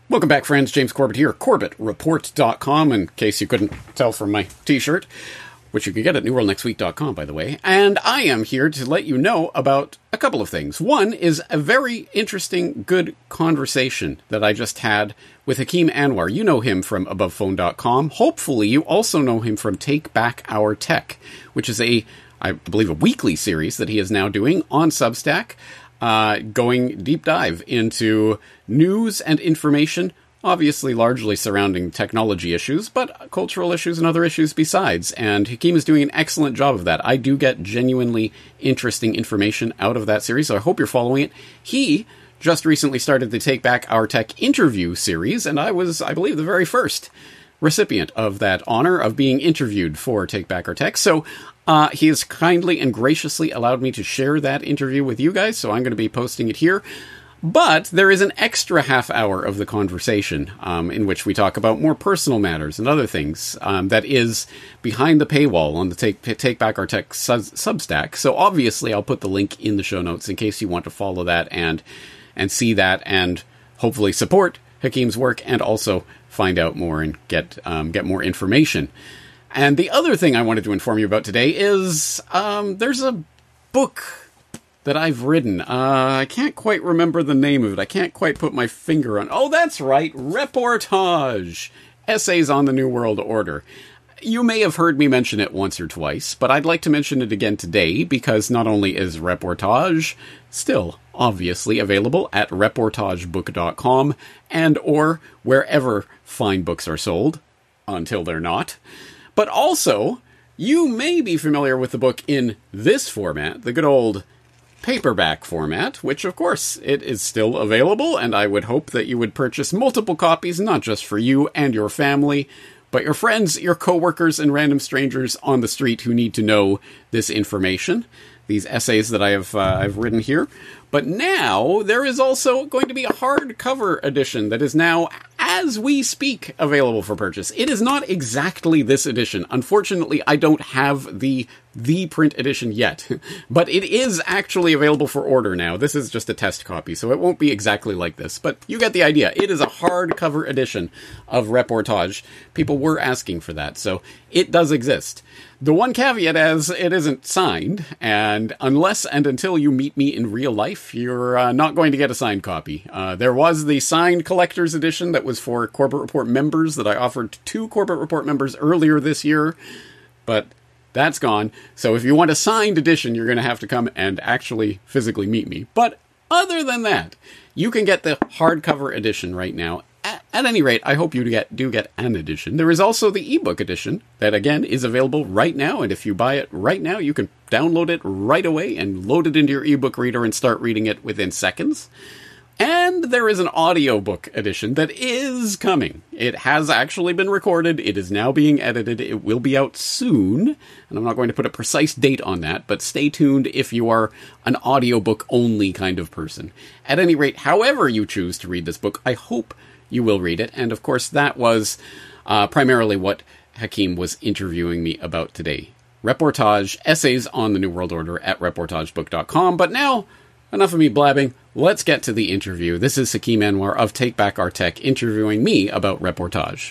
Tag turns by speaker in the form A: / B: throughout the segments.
A: Welcome back, friends. James Corbett here, CorbettReport.com, in case you couldn't tell from my t-shirt, which you can get at NewWorldNextWeek.com, by the way. And I am here to let you know about a couple of things. One is a very interesting, good conversation that I just had with Hakeem Anwar. You know him from AbovePhone.com. Hopefully, you also know him from Take Back Our Tech, which is I believe, a weekly series that he is now doing on Substack. Going deep dive into news and information, obviously largely surrounding technology issues, but cultural issues and other issues besides. And Hakeem is doing an excellent job of that. I do get genuinely interesting information out of that series, so I hope you're following it. He just recently started the Take Back Our Tech interview series, and I was, I believe, the very first recipient of that honor of being interviewed for Take Back Our Tech. So he has kindly and graciously allowed me to share that interview with you guys, so I'm going to be posting it here. But there is an extra half hour of the conversation in which we talk about more personal matters and other things that is behind the paywall on the Take Back Our Tech Substack. So obviously I'll put the link in the show notes in case you want to follow that and see that and hopefully support Hakeem's work and also find out more and get more information. And the other thing I wanted to inform you about today is there's a book that I've written. I can't quite remember the name of it. I can't quite put my finger on. Oh, that's right. Reportage. Essays on the New World Order. You may have heard me mention it once or twice, but I'd like to mention it again today because not only is Reportage still obviously available at reportagebook.com and or wherever fine books are sold, until they're not. But also, you may be familiar with the book in this format, the good old paperback format, which, of course, it is still available, and I would hope that you would purchase multiple copies, not just for you and your family, but your friends, your coworkers, and random strangers on the street who need to know this information. These essays that I've written here. But now, there is also going to be a hardcover edition that is now, as we speak, available for purchase. It is not exactly this edition. Unfortunately, I don't have the print edition yet. But it is actually available for order now. This is just a test copy, so it won't be exactly like this. But you get the idea. It is a hardcover edition of Reportage. People were asking for that, so it does exist. The one caveat is it isn't signed, and unless and until you meet me in real life, you're not going to get a signed copy. There was the signed collector's edition that was for Corbett Report members that I offered to Corbett Report members earlier this year, but that's gone. So if you want a signed edition, you're going to have to come and actually physically meet me. But other than that, you can get the hardcover edition right now. At any rate, I hope you do get an edition. There is also the ebook edition that, again, is available right now. And if you buy it right now, you can download it right away and load it into your ebook reader and start reading it within seconds. And there is an audiobook edition that is coming. It has actually been recorded. It is now being edited. It will be out soon. And I'm not going to put a precise date on that, but stay tuned if you are an audiobook-only kind of person. At any rate, however you choose to read this book, I hope you will read it. And of course, that was primarily what Hakeem was interviewing me about today. Reportage, essays on the New World Order at reportagebook.com. But now, enough of me blabbing. Let's get to the interview. This is Hakeem Anwar of Take Back Our Tech interviewing me about Reportage.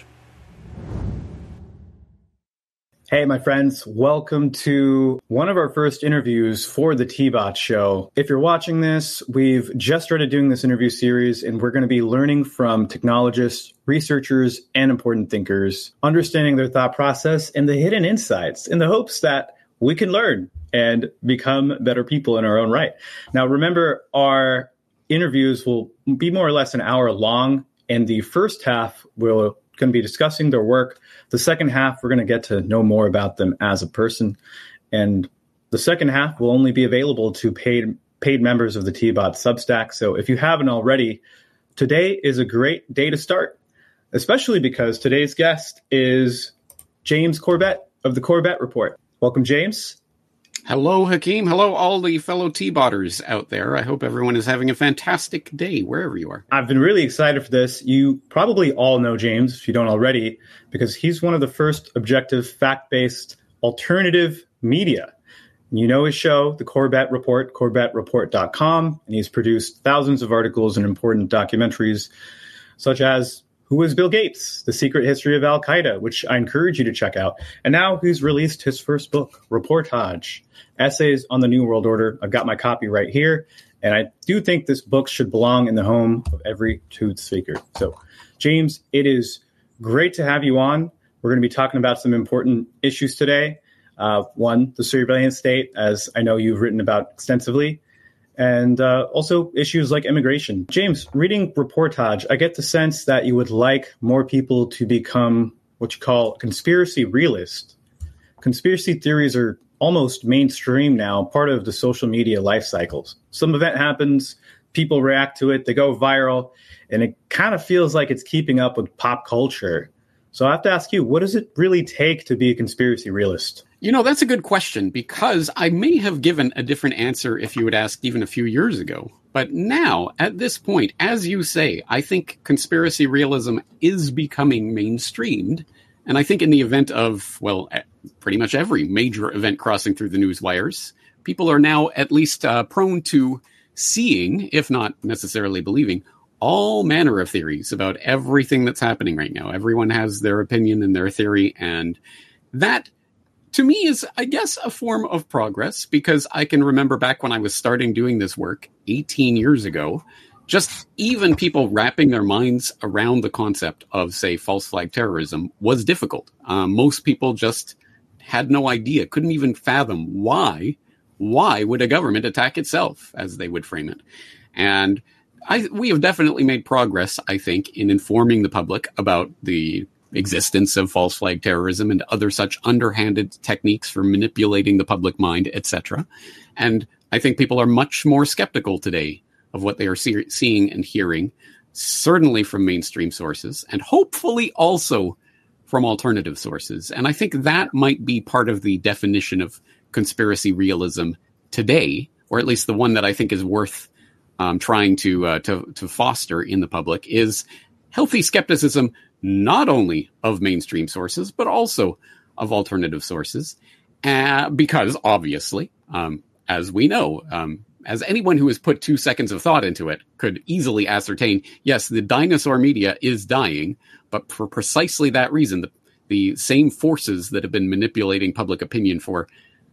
B: Hey, my friends. Welcome to one of our first interviews for the T-Bot Show. If you're watching this, we've just started doing this interview series, and we're going to be learning from technologists, researchers, and important thinkers, understanding their thought process and the hidden insights in the hopes that we can learn and become better people in our own right. Now, remember, our interviews will be more or less an hour long, and the first half we're going to be discussing their work. The second half, we're going to get to know more about them as a person. And the second half will only be available to paid members of the T-Bot Substack. So if you haven't already, today is a great day to start, especially because today's guest is James Corbett of the Corbett Report. Welcome, James.
A: Hello, Hakeem. Hello, all the fellow T-Botters out there. I hope everyone is having a fantastic day, wherever you are.
B: I've been really excited for this. You probably all know James, if you don't already, because he's one of the first objective, fact-based, alternative media. You know his show, The Corbett Report, CorbettReport.com, and he's produced thousands of articles and important documentaries such as Who is Bill Gates? The Secret History of Al-Qaeda, which I encourage you to check out. And now he's released his first book, Reportage, Essays on the New World Order. I've got my copy right here. And I do think this book should belong in the home of every truth seeker. So, James, it is great to have you on. We're going to be talking about some important issues today. One, the surveillance state, as I know you've written about extensively, and also issues like immigration. James, reading Reportage, I get the sense that you would like more people to become what you call conspiracy realist. Conspiracy theories are almost mainstream now, part of the social media life cycles. Some event happens, people react to it, they go viral, and it kind of feels like it's keeping up with pop culture. So I have to ask you, what does it really take to be a conspiracy realist?
A: You know, that's a good question, because I may have given a different answer if you had asked even a few years ago. But now, at this point, as you say, I think conspiracy realism is becoming mainstreamed. And I think in the event of, well, pretty much every major event crossing through the news wires, people are now at least prone to seeing, if not necessarily believing, all manner of theories about everything that's happening right now. Everyone has their opinion and their theory. And that, to me, is, I guess, a form of progress, because I can remember back when I was starting doing this work 18 years ago, just even people wrapping their minds around the concept of, say, false flag terrorism was difficult. Most people just had no idea, couldn't even fathom why would a government attack itself, as they would frame it. And we have definitely made progress, I think, in informing the public about the existence of false flag terrorism and other such underhanded techniques for manipulating the public mind, etc. And I think people are much more skeptical today of what they are seeing and hearing, certainly from mainstream sources, and hopefully also from alternative sources. And I think that might be part of the definition of conspiracy realism today, or at least the one that I think is worth trying to foster in the public, is healthy skepticism, not only of mainstream sources, but also of alternative sources. Because obviously, as we know, as anyone who has put 2 seconds of thought into it could easily ascertain, yes, the dinosaur media is dying, but for precisely that reason, the same forces that have been manipulating public opinion for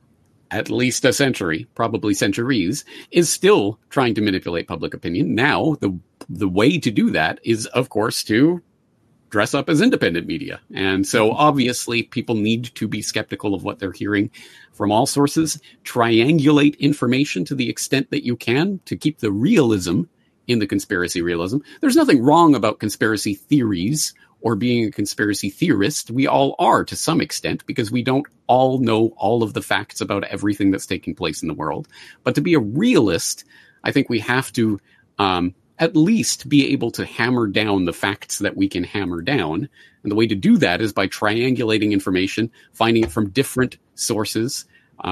A: at least a century, probably centuries, is still trying to manipulate public opinion. Now, the way to do that is, of course, to dress up as independent media. And so obviously people need to be skeptical of what they're hearing from all sources, triangulate information to the extent that you can to keep the realism in the conspiracy realism. There's nothing wrong about conspiracy theories or being a conspiracy theorist. We all are to some extent, because we don't all know all of the facts about everything that's taking place in the world. But to be a realist, I think we have to at least be able to hammer down the facts that we can hammer down. And the way to do that is by triangulating information, finding it from different sources,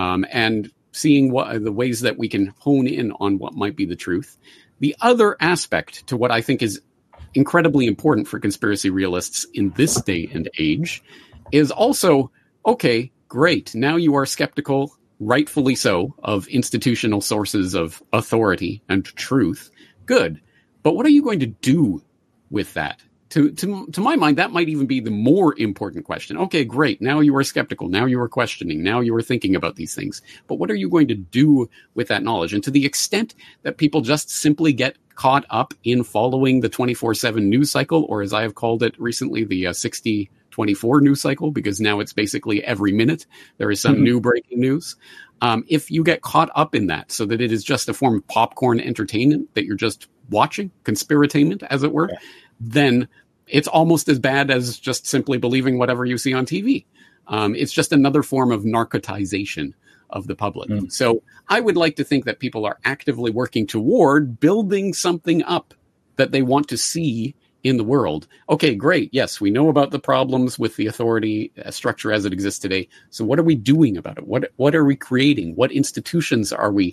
A: and seeing what the ways that we can hone in on what might be the truth. The other aspect to what I think is incredibly important for conspiracy realists in this day and age is also, okay, great, now you are skeptical, rightfully so, of institutional sources of authority and truth. Good. But what are you going to do with that? To my mind, that might even be the more important question. Okay, great. Now you are skeptical. Now you are questioning. Now you are thinking about these things. But what are you going to do with that knowledge? And to the extent that people just simply get caught up in following the 24/7 news cycle, or as I have called it recently, the 60/24 news cycle, because now it's basically every minute there is some new breaking news. If you get caught up in that so that it is just a form of popcorn entertainment that you're just watching, conspiratainment, as it were, then it's almost as bad as just simply believing whatever you see on TV. It's just another form of narcotization of the public. So I would like to think that people are actively working toward building something up that they want to see in the world. Okay, great. Yes, we know about the problems with the authority structure as it exists today. So what are we doing about it? What are we creating? What institutions are we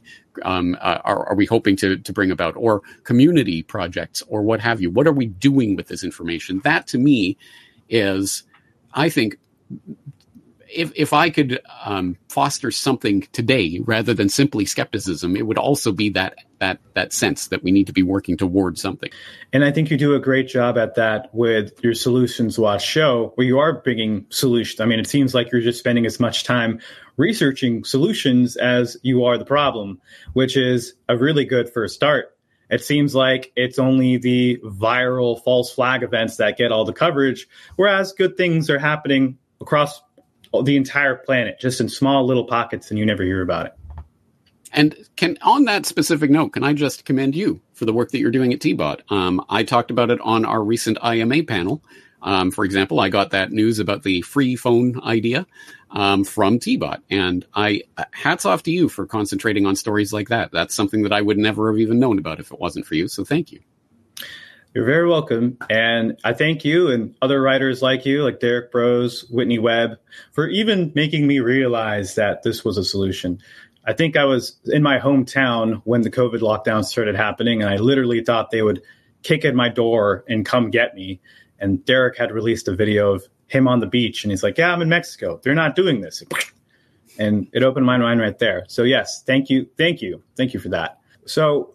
A: hoping to bring about, or community projects, or what have you? What are we doing with this information? That to me is, I think, if I could foster something today rather than simply skepticism, it would also be that sense that we need to be working towards something.
B: And I think you do a great job at that with your Solutions Watch show, where you are bringing solutions. I mean, it seems like you're just spending as much time researching solutions as you are the problem, which is a really good first start. It seems like it's only the viral false flag events that get all the coverage, whereas good things are happening across the entire planet, just in small little pockets, and you never hear about it.
A: And on that specific note, can I just commend you for the work that you're doing at TBOT? I talked about it on our recent IMA panel. For example, I got that news about the free phone idea from TBOT. And hats off to you for concentrating on stories like that. That's something that I would never have even known about if it wasn't for you. So thank you.
B: You're very welcome. And I thank you and other writers like you, like Derek Brose, Whitney Webb, for even making me realize that this was a solution. I think I was in my hometown when the COVID lockdown started happening, and I literally thought they would kick at my door and come get me. And Derek had released a video of him on the beach, and he's like, yeah, I'm in Mexico. They're not doing this. And it opened my mind right there. So yes, thank you. Thank you. Thank you for that. So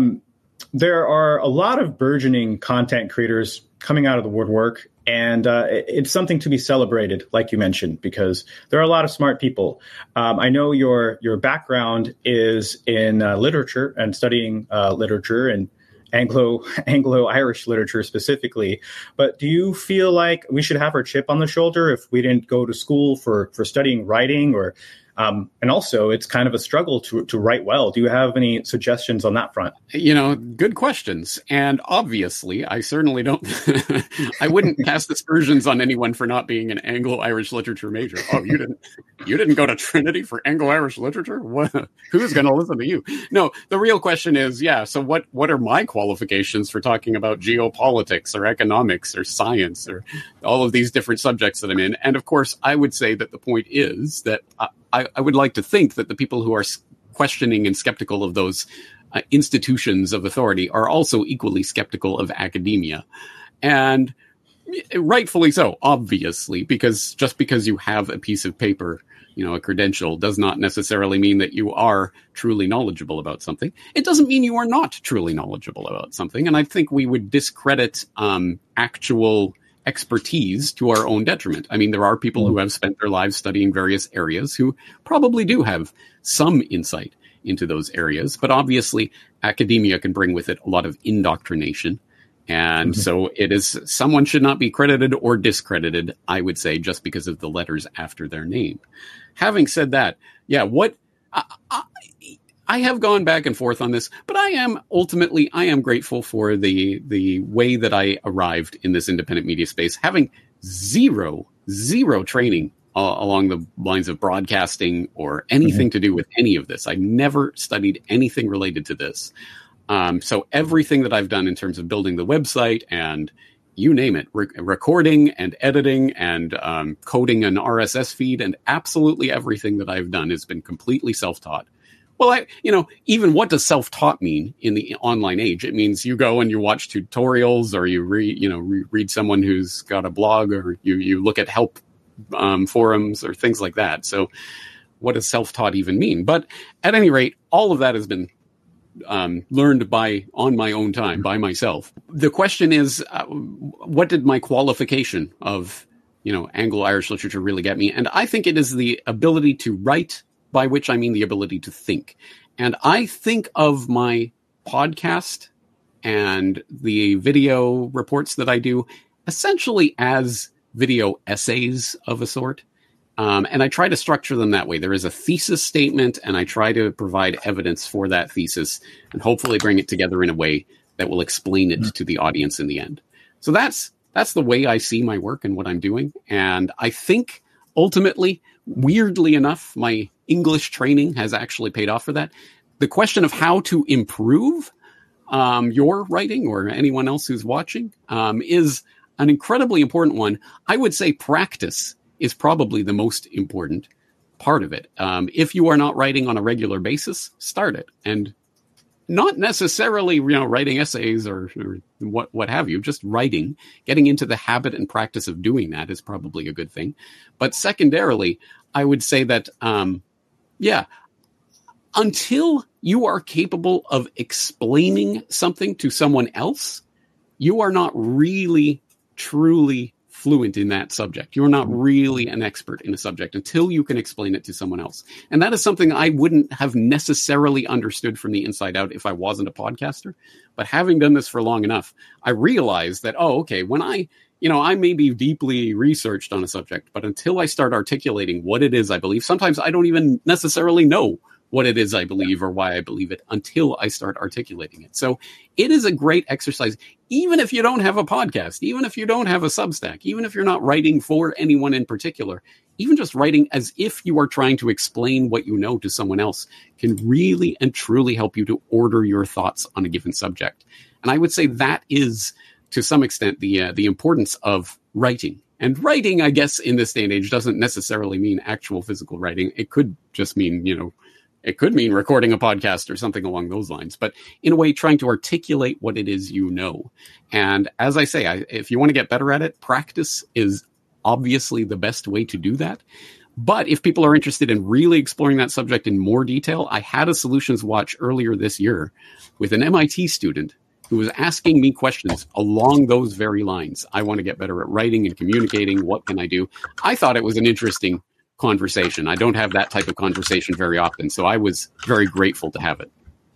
B: there are a lot of burgeoning content creators coming out of the woodwork, and it's something to be celebrated, like you mentioned, because there are a lot of smart people. I know your background is in literature and studying literature and Anglo-Irish literature specifically. But do you feel like we should have our chip on the shoulder if we didn't go to school for studying writing? Or and also, it's kind of a struggle to write well. Do you have any suggestions on that front?
A: Good questions. And obviously, I certainly don't. I wouldn't cast aspersions on anyone for not being an Anglo-Irish literature major. Oh, you didn't go to Trinity for Anglo-Irish literature? What? Who's going to listen to you? No, the real question is, so what are my qualifications for talking about geopolitics or economics or science or all of these different subjects that I'm in? And of course, I would say that the point is that I would like to think that the people who are questioning and skeptical of those institutions of authority are also equally skeptical of academia. And rightfully so, obviously, because just because you have a piece of paper, a credential, does not necessarily mean that you are truly knowledgeable about something. It doesn't mean you are not truly knowledgeable about something. And I think we would discredit actual expertise to our own detriment. I mean, there are people who have spent their lives studying various areas who probably do have some insight into those areas, but obviously academia can bring with it a lot of indoctrination. And so someone should not be credited or discredited, I would say, just because of the letters after their name. Having said that, I have gone back and forth on this, but I am grateful for the way that I arrived in this independent media space, having zero training along the lines of broadcasting or anything to do with any of this. I never studied anything related to this. So everything that I've done in terms of building the website and you name it, recording and editing and coding an RSS feed and absolutely everything that I've done has been completely self-taught. Well, even what does self-taught mean in the online age? It means you go and you watch tutorials, or you read someone who's got a blog, or you look at help forums or things like that. So what does self-taught even mean? But at any rate, all of that has been learned on my own time, by myself. The question is, what did my qualification of, Anglo-Irish literature really get me? And I think it is the ability to write, by which I mean the ability to think. And I think of my podcast and the video reports that I do essentially as video essays of a sort. And I try to structure them that way. There is a thesis statement, and I try to provide evidence for that thesis and hopefully bring it together in a way that will explain it to the audience in the end. So that's the way I see my work and what I'm doing. And I think ultimately, weirdly enough, my English training has actually paid off for that. The question of how to improve your writing, or anyone else who's watching, is an incredibly important one. I would say practice is probably the most important part of it. If you are not writing on a regular basis, start it. And not necessarily, writing essays or what have you, just writing, getting into the habit and practice of doing that is probably a good thing. But secondarily, I would say that, until you are capable of explaining something to someone else, you are not really, truly fluent in that subject. You're not really an expert in a subject until you can explain it to someone else. And that is something I wouldn't have necessarily understood from the inside out if I wasn't a podcaster. But having done this for long enough, I realized that, when I may be deeply researched on a subject, but until I start articulating what it is I believe, sometimes I don't even necessarily know what it is I believe or why I believe it until I start articulating it. So it is a great exercise, even if you don't have a podcast, even if you don't have a Substack, even if you're not writing for anyone in particular, even just writing as if you are trying to explain what you know to someone else can really and truly help you to order your thoughts on a given subject. And I would say that is, to some extent, the importance of writing. And writing, I guess, in this day and age doesn't necessarily mean actual physical writing. It could just mean, it could mean recording a podcast or something along those lines, but in a way, trying to articulate what it is you know. And as I say, if you want to get better at it, practice is obviously the best way to do that. But if people are interested in really exploring that subject in more detail, I had a Solutions Watch earlier this year with an MIT student who was asking me questions along those very lines. I want to get better at writing and communicating. What can I do? I thought it was an interesting conversation. I don't have that type of conversation very often, so I was very grateful to have it.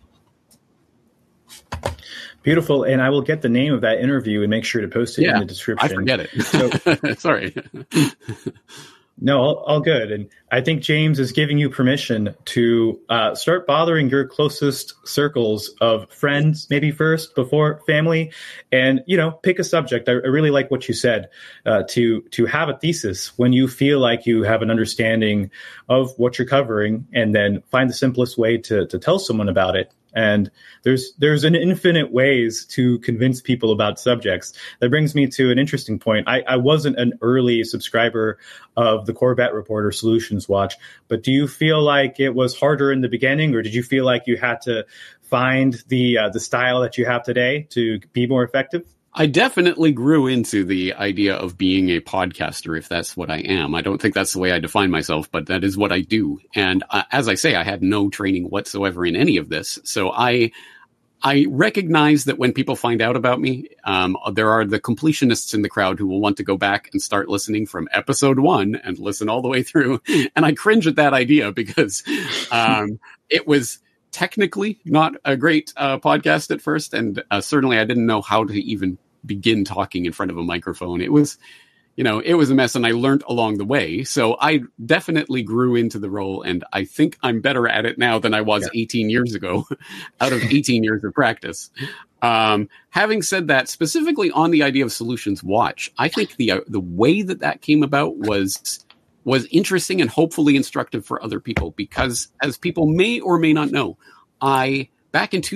B: Beautiful. And I will get the name of that interview and make sure to post it in the description.
A: I forget it. So, sorry.
B: No, all good. And I think James is giving you permission to start bothering your closest circles of friends, maybe first before family, and, pick a subject. I really like what you said, to have a thesis when you feel like you have an understanding of what you're covering, and then find the simplest way to tell someone about it. And there's an infinite ways to convince people about subjects. That brings me to an interesting point. I wasn't an early subscriber of the Corbett Report or Solutions Watch, but do you feel like it was harder in the beginning, or did you feel like you had to find the style that you have today to be more effective?
A: I definitely grew into the idea of being a podcaster, if that's what I am. I don't think that's the way I define myself, but that is what I do. And as I say, I had no training whatsoever in any of this. So I recognize that when people find out about me, there are the completionists in the crowd who will want to go back and start listening from episode 1 and listen all the way through. And I cringe at that idea because it was technically not a great podcast at first. And certainly I didn't know how to even begin talking in front of a microphone. It was, it was a mess, and I learned along the way. So I definitely grew into the role, and I think I'm better at it now than I was 18 years ago out of 18 years of practice. Having said that, specifically on the idea of Solutions Watch, I think the way that came about was interesting and hopefully instructive for other people, because as people may or may not know, back in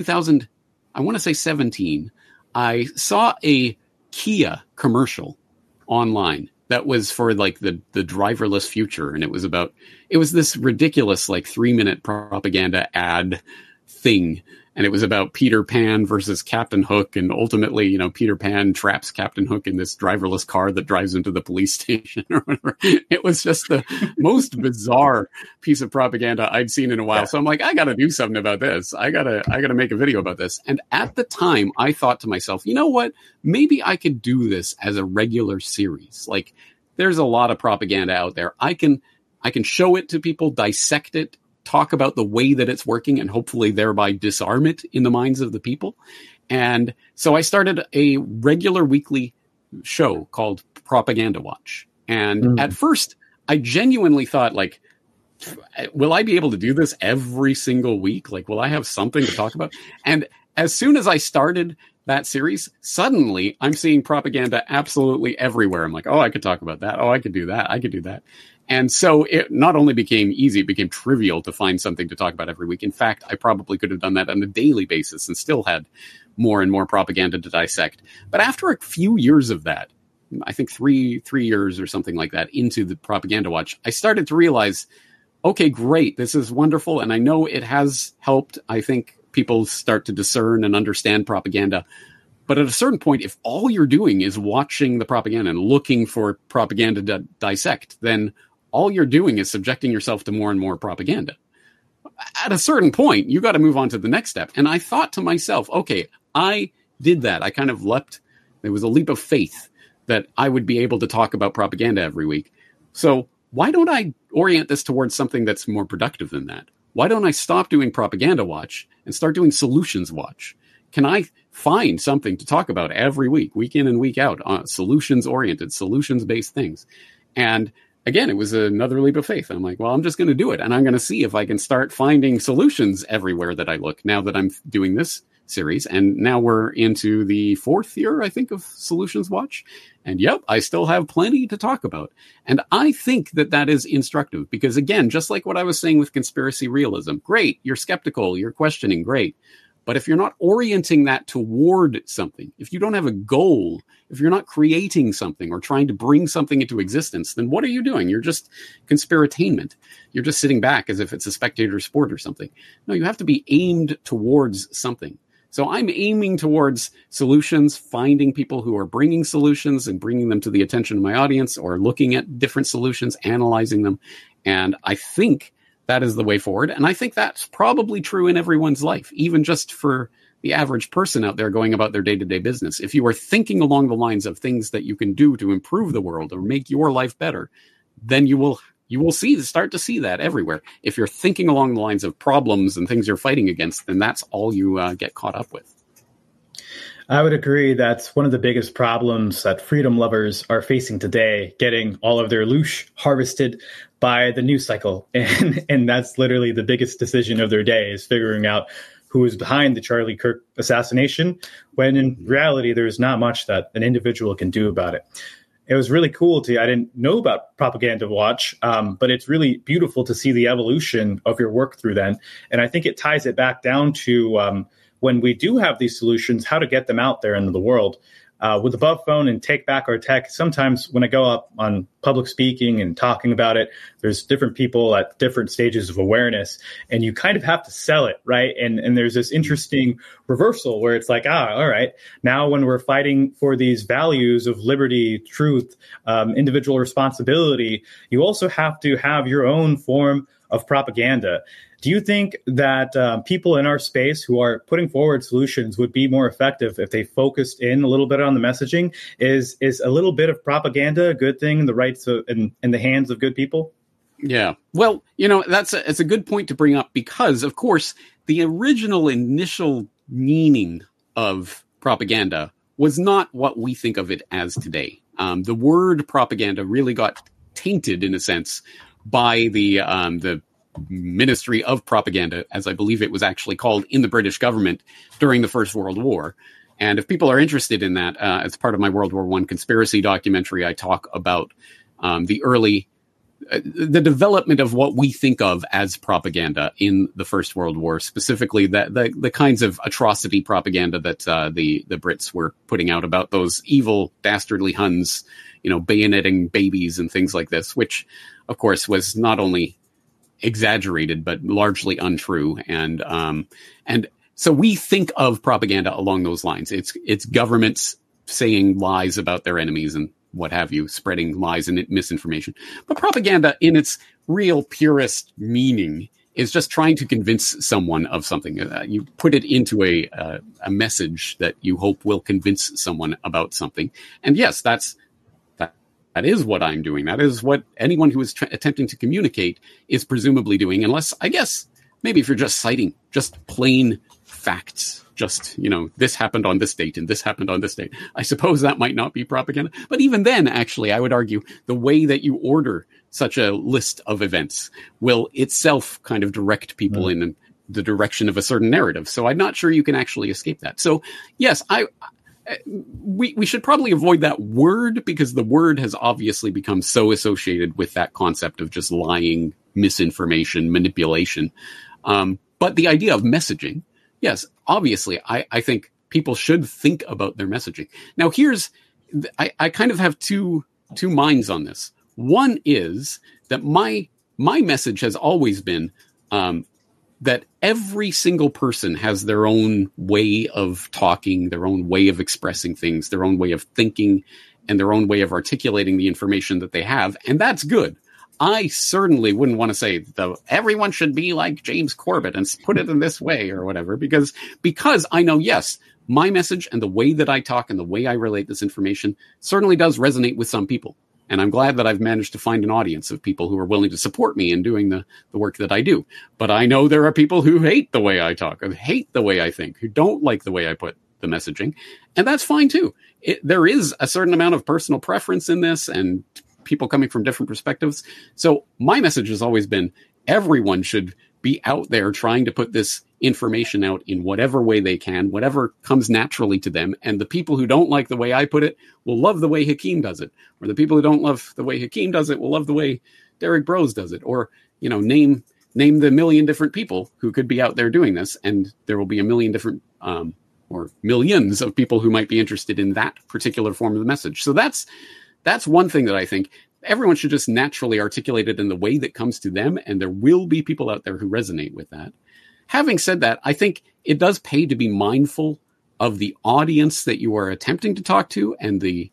A: 2017, I saw a Kia commercial online that was for like the driverless future. And it was this ridiculous, 3-minute propaganda ad thing. And it was about Peter Pan versus Captain Hook. And ultimately, Peter Pan traps Captain Hook in this driverless car that drives into the police station or whatever. It was just the most bizarre piece of propaganda I'd seen in a while. So I'm like, I got to do something about this. I gotta make a video about this. And at the time I thought to myself, you know what? Maybe I could do this as a regular series. Like, there's a lot of propaganda out there. I can show it to people, dissect it, talk about the way that it's working, and hopefully thereby disarm it in the minds of the people. And so I started a regular weekly show called Propaganda Watch. And at first I genuinely thought, will I be able to do this every single week? Will I have something to talk about? And as soon as I started that series, suddenly I'm seeing propaganda absolutely everywhere. I'm like, oh, I could talk about that. Oh, I could do that. I could do that. And so it not only became easy, it became trivial to find something to talk about every week. In fact, I probably could have done that on a daily basis and still had more and more propaganda to dissect. But after a few years of that, I think three years or something like that into the Propaganda Watch, I started to realize, okay, great, this is wonderful. And I know it has helped, I think, people start to discern and understand propaganda. But at a certain point, if all you're doing is watching the propaganda and looking for propaganda to dissect, then all you're doing is subjecting yourself to more and more propaganda. At a certain point, you got to move on to the next step. And I thought to myself, okay, I did that. I kind of leapt. There was a leap of faith that I would be able to talk about propaganda every week. So why don't I orient this towards something that's more productive than that? Why don't I stop doing propaganda watch and start doing solutions watch? Can I find something to talk about every week in and week out, solutions-oriented, solutions-based things? And again, it was another leap of faith. I'm like, well, I'm just going to do it. And I'm going to see if I can start finding solutions everywhere that I look now that I'm doing this series. And now we're into the 4th year, I think, of Solutions Watch. And yep, I still have plenty to talk about. And I think that that is instructive because, again, just like what I was saying with conspiracy realism, great, you're skeptical, you're questioning, great. But if you're not orienting that toward something, if you don't have a goal, if you're not creating something or trying to bring something into existence, then what are you doing? You're just conspiratainment. You're just sitting back as if it's a spectator sport or something. No, you have to be aimed towards something. So I'm aiming towards solutions, finding people who are bringing solutions and bringing them to the attention of my audience or looking at different solutions, analyzing them. And I think that is the way forward. And I think that's probably true in everyone's life, even just for the average person out there going about their day-to-day business. If you are thinking along the lines of things that you can do to improve the world or make your life better, then you will start to see that everywhere. If you're thinking along the lines of problems and things you're fighting against, then that's all you get caught up with.
B: I would agree that's one of the biggest problems that freedom lovers are facing today, getting all of their loosh harvested by the news cycle. And that's literally the biggest decision of their day, is figuring out who is behind the Charlie Kirk assassination, when in reality, there's not much that an individual can do about it. It was really cool I didn't know about Propaganda Watch, but it's really beautiful to see the evolution of your work through then. And I think it ties it back down to when we do have these solutions, how to get them out there into the world. With Above Phone and Take Back Our Tech, sometimes when I go up on public speaking and talking about it, there's different people at different stages of awareness, and you kind of have to sell it, right? And there's this interesting reversal where it's like, all right, now when we're fighting for these values of liberty, truth, individual responsibility, you also have to have your own form of propaganda. Do you think that people in our space who are putting forward solutions would be more effective if they focused in a little bit on the messaging? Is a little bit of propaganda a good thing in the hands of good people?
A: Yeah. Well, it's a good point to bring up because, of course, the original initial meaning of propaganda was not what we think of it as today. The word propaganda really got tainted, in a sense, by the Ministry of Propaganda, as I believe it was actually called in the British government during the First World War. And if people are interested in that, as part of my World War I conspiracy documentary, I talk about the development of what we think of as propaganda in the First World War, specifically the kinds of atrocity propaganda that the Brits were putting out about those evil, dastardly Huns, bayoneting babies and things like this, which, of course, was not only exaggerated, but largely untrue. And so we think of propaganda along those lines. It's governments saying lies about their enemies and what have you, spreading lies and misinformation. But propaganda in its real purest meaning is just trying to convince someone of something. You put it into a message that you hope will convince someone about something. And yes, that is what I'm doing. That is what anyone who is attempting to communicate is presumably doing, unless, I guess, maybe if you're just citing just plain facts, just, this happened on this date and this happened on this date. I suppose that might not be propaganda. But even then, actually, I would argue the way that you order such a list of events will itself kind of direct people in the direction of a certain narrative. So I'm not sure you can actually escape that. So, yes, we should probably avoid that word because the word has obviously become so associated with that concept of just lying, misinformation, manipulation. But the idea of messaging, yes, obviously, I think people should think about their messaging. Now, I kind of have two minds on this. One is that my message has always been that every single person has their own way of talking, their own way of expressing things, their own way of thinking, and their own way of articulating the information that they have. And that's good. I certainly wouldn't want to say everyone should be like James Corbett and put it in this way or whatever, because I know, yes, my message and the way that I talk and the way I relate this information certainly does resonate with some people. And I'm glad that I've managed to find an audience of people who are willing to support me in doing the work that I do. But I know there are people who hate the way I talk, or hate the way I think, who don't like the way I put the messaging. And that's fine too. There is a certain amount of personal preference in this and people coming from different perspectives. So my message has always been everyone should be out there trying to put this information out in whatever way they can, whatever comes naturally to them. And the people who don't like the way I put it will love the way Hakeem does it. Or the people who don't love the way Hakeem does it will love the way Derek Brose does it. Or, name the million different people who could be out there doing this. And there will be a million different, or millions of people who might be interested in that particular form of the message. So that's one thing that I think everyone should just naturally articulate it in the way that comes to them. And there will be people out there who resonate with that. Having said that, I think it does pay to be mindful of the audience that you are attempting to talk to and the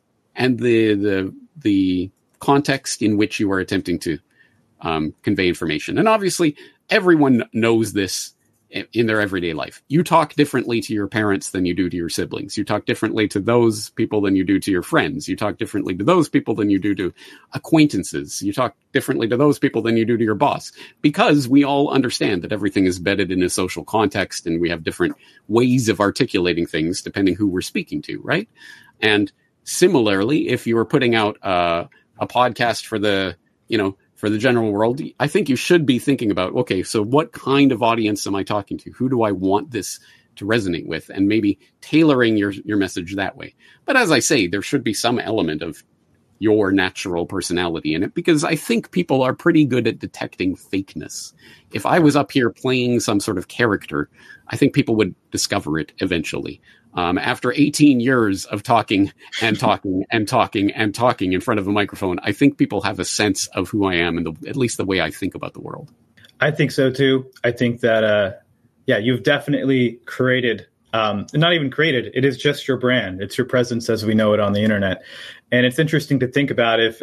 A: context in which you are attempting to convey information. And obviously, everyone knows this in their everyday life. You talk differently to your parents than you do to your siblings. You talk differently to those people than you do to your friends. You talk differently to those people than you do to acquaintances. You talk differently to those people than you do to your boss, because we all understand that everything is embedded in a social context and we have different ways of articulating things depending who we're speaking to, right? And similarly, if you were putting out a podcast for the general world, I think you should be thinking about, okay, so what kind of audience am I talking to? Who do I want this to resonate with? And maybe tailoring your message that way. But as I say, there should be some element of your natural personality in it, because I think people are pretty good at detecting fakeness. If I was up here playing some sort of character, I think people would discover it eventually. After 18 years of talking and talking and talking and talking in front of a microphone, I think people have a sense of who I am and at least the way I think about the world.
B: I think so too. I think that, you've definitely created, not even created, it is just your brand. It's your presence as we know it on the internet. And it's interesting to think about if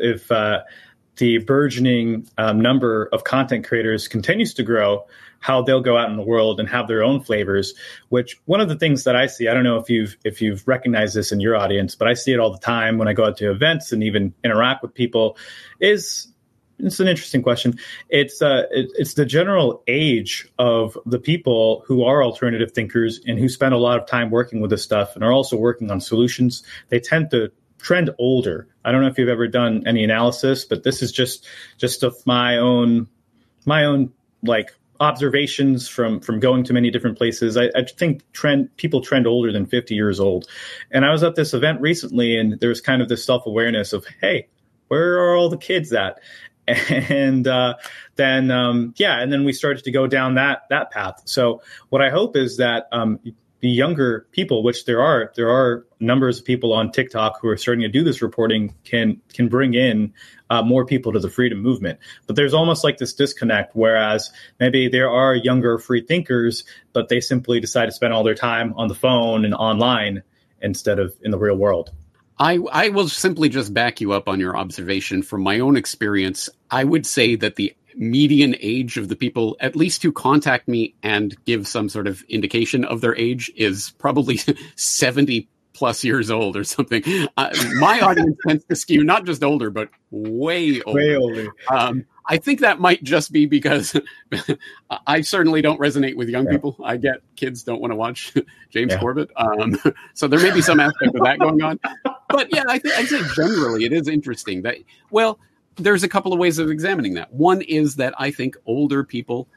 B: the burgeoning number of content creators continues to grow, how they'll go out in the world and have their own flavors, which one of the things that I see, I don't know if you've recognized this in your audience, but I see it all the time when I go out to events and even interact with people, it's an interesting question. It's the general age of the people who are alternative thinkers and who spend a lot of time working with this stuff and are also working on solutions. They tend to trend older. I don't know if you've ever done any analysis, but this is just of my own like observations from going to many different places. I think people trend older than 50 years old. And I was at this event recently and there was kind of this self-awareness of, hey, where are all the kids at? And then we started to go down that path. So what I hope is that the younger people, which there are numbers of people on TikTok who are starting to do this reporting, can bring in more people to the freedom movement. But there's almost like this disconnect, whereas maybe there are younger free thinkers, but they simply decide to spend all their time on the phone and online instead of in the real world.
A: I will simply just back you up on your observation. From my own experience, I would say that the median age of the people, at least who contact me and give some sort of indication of their age, is probably 70 plus years old or something. My audience tends to skew not just older, but way older.
B: Way older.
A: I think that might just be because I certainly don't resonate with young people. I get kids don't want to watch James Corbett. So there may be some aspect of that going on. But yeah, I'd say generally it is interesting that, well, there's a couple of ways of examining that. One is that I think older people,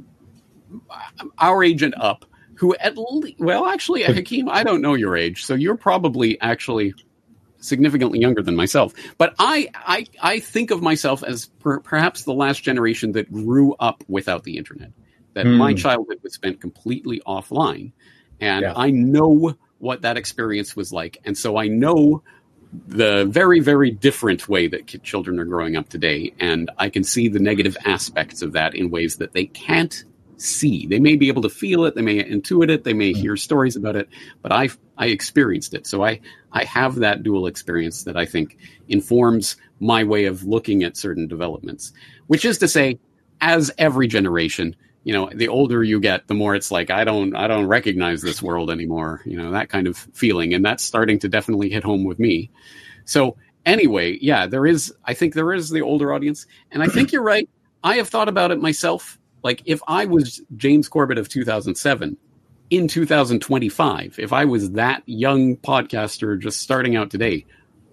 A: our age and up, who at least, well, actually, Hakeem, I don't know your age, so you're probably actually significantly younger than myself. But I think of myself as perhaps the last generation that grew up without the internet, that my childhood was spent completely offline. And I know what that experience was like. And so I know the very, very different way that children are growing up today. And I can see the negative aspects of that in ways that they can't see. They may be able to feel it, they may intuit it, they may hear stories about it, but I experienced it. So I have that dual experience that I think informs my way of looking at certain developments, which is to say, as every generation, the older you get, the more it's like, I don't recognize this world anymore, that kind of feeling. And that's starting to definitely hit home with me. So anyway, yeah, I think there is the older audience. And I think you're right. I have thought about it myself. Like, if I was James Corbett of 2007 in 2025, if I was that young podcaster just starting out today,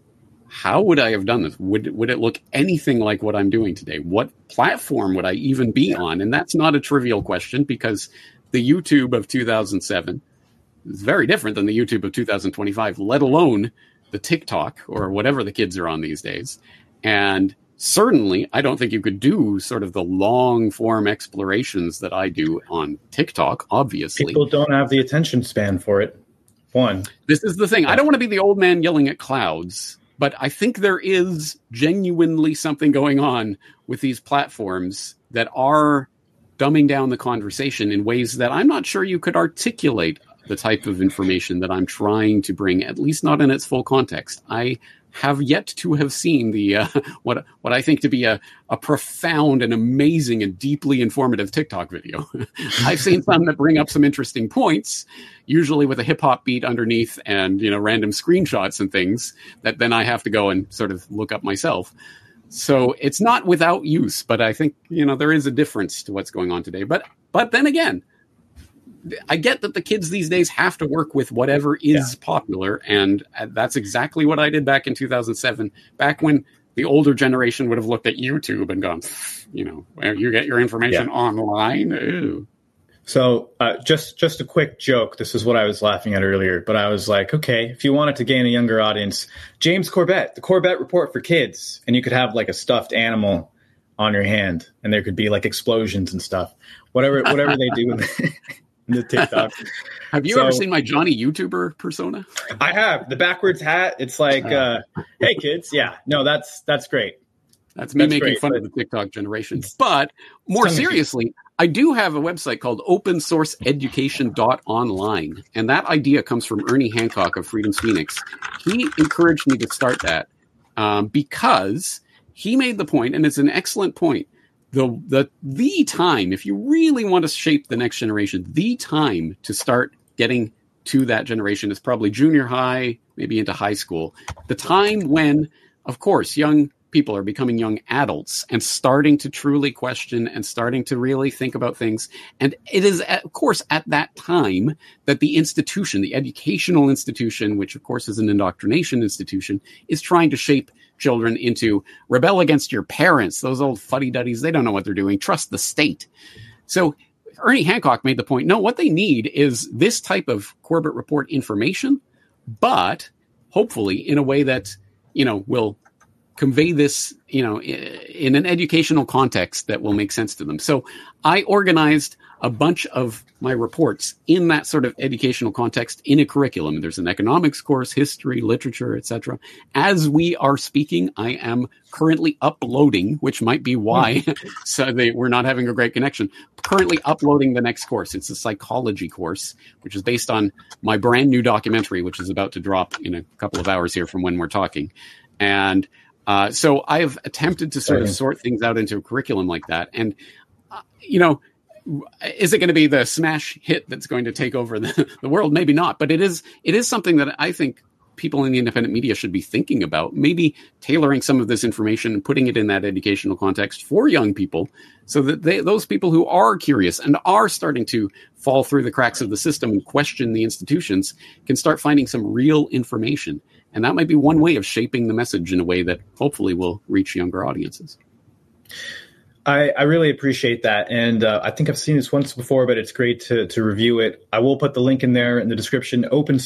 A: how would I have done this? Would it look anything like what I'm doing today? What platform would I even be on? And that's not a trivial question, because the YouTube of 2007 is very different than the YouTube of 2025, let alone the TikTok or whatever the kids are on these days. And certainly, I don't think you could do sort of the long form explorations that I do on TikTok, obviously.
B: People don't have the attention span for it.
A: This is the thing. I don't want to be the old man yelling at clouds, but I think there is genuinely something going on with these platforms that are dumbing down the conversation in ways that I'm not sure you could articulate the type of information that I'm trying to bring, at least not in its full context. I have yet to have seen the what I think to be a profound and amazing and deeply informative TikTok video. I've seen some that bring up some interesting points, usually with a hip hop beat underneath and random screenshots and things that then I have to go and sort of look up myself. So it's not without use, but I think there is a difference to what's going on today. But then again, I get that the kids these days have to work with whatever is popular, and that's exactly what I did back in 2007, back when the older generation would have looked at YouTube and gone, where you get your information online. Ew.
B: So just a quick joke. This is what I was laughing at earlier, but I was like, okay, if you wanted to gain a younger audience, James Corbett, the Corbett Report for Kids, and you could have like a stuffed animal on your hand, and there could be like explosions and stuff, whatever they do in the TikTok.
A: Have you ever seen my Johnny YouTuber persona?
B: I have. The backwards hat. It's like, hey kids. Yeah, no, that's great.
A: That's me making fun of the TikTok generation. But more seriously, I do have a website called opensourceeducation.online. And that idea comes from Ernie Hancock of Freedom's Phoenix. He encouraged me to start that because he made the point, and it's an excellent point, the time, if you really want to shape the next generation, the time to start getting to that generation is probably junior high, maybe into high school. The time when, of course, young people are becoming young adults and starting to truly question and starting to really think about things. And it is, of course, at that time that the institution, the educational institution, which of course is an indoctrination institution, is trying to shape children into rebel against your parents. Those old fuddy-duddies, they don't know what they're doing. Trust the state. So Ernie Hancock made the point, no, what they need is this type of Corbett Report information, but hopefully in a way that, will convey this, in an educational context that will make sense to them. So I organized a bunch of my reports in that sort of educational context in a curriculum. There's an economics course, history, literature, etc. As we are speaking, I am currently uploading, which might be why we're not having a great connection, currently uploading the next course. It's a psychology course, which is based on my brand new documentary, which is about to drop in a couple of hours here from when we're talking. And so I've attempted to sort of sort things out into a curriculum like that. And, is it going to be the smash hit that's going to take over the world? Maybe not, but it is something that I think people in the independent media should be thinking about, maybe tailoring some of this information and putting it in that educational context for young people so that those people who are curious and are starting to fall through the cracks of the system and question the institutions can start finding some real information. And that might be one way of shaping the message in a way that hopefully will reach younger audiences.
B: I really appreciate that. And I think I've seen this once before, but it's great to review it. I will put the link in there in the description,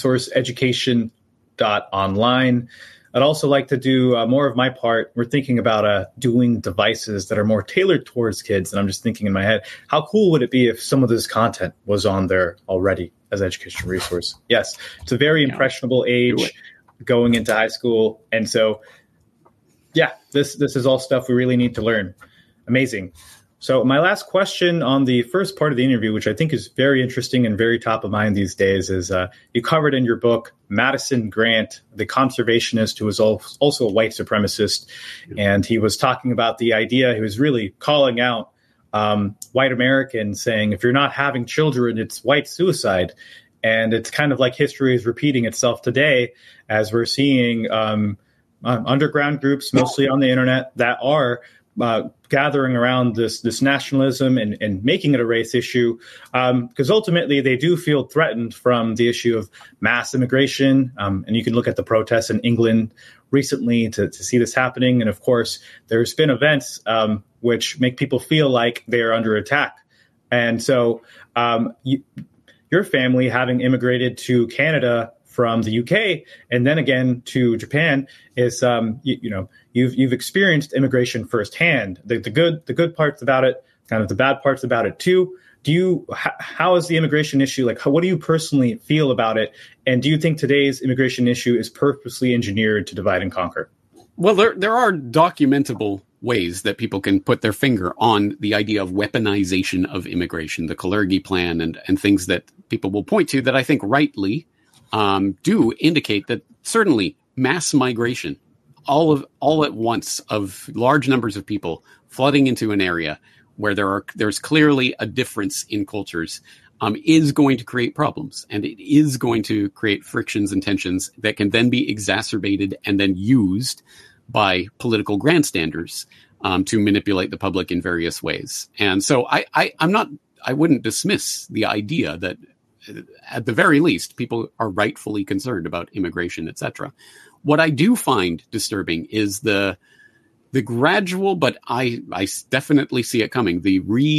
B: opensourceeducation.online. I'd also like to do more of my part. We're thinking about doing devices that are more tailored towards kids. And I'm just thinking in my head, how cool would it be if some of this content was on there already as educational resource? Yes, it's a very impressionable age going into high school. And so, this is all stuff we really need to learn. Amazing. So my last question on the first part of the interview, which I think is very interesting and very top of mind these days, is you covered in your book Madison Grant, the conservationist who was also a white supremacist. And he was talking about the idea, he was really calling out white Americans, saying, if you're not having children, it's white suicide. And it's kind of like history is repeating itself today as we're seeing underground groups, mostly on the internet, that are gathering around this nationalism and making it a race issue, because ultimately they do feel threatened from the issue of mass immigration. And you can look at the protests in England recently to see this happening. And of course, there's been events which make people feel like they are under attack. And so your family, having immigrated to Canada from the UK and then again to Japan, is you've experienced immigration firsthand. The good parts about it, kind of the bad parts about it too. How is the immigration issue like? What do you personally feel about it? And do you think today's immigration issue is purposely engineered to divide and conquer?
A: Well, there are documentable ways that people can put their finger on the idea of weaponization of immigration, the Kalergi plan, and things that people will point to that I think rightly do indicate that certainly mass migration, all at once, of large numbers of people flooding into an area where there's clearly a difference in cultures, is going to create problems, and it is going to create frictions and tensions that can then be exacerbated and then used by political grandstanders to manipulate the public in various ways. And so I wouldn't dismiss the idea that at the very least, people are rightfully concerned about immigration, etc. What I do find disturbing is the gradual, but I definitely see it coming, the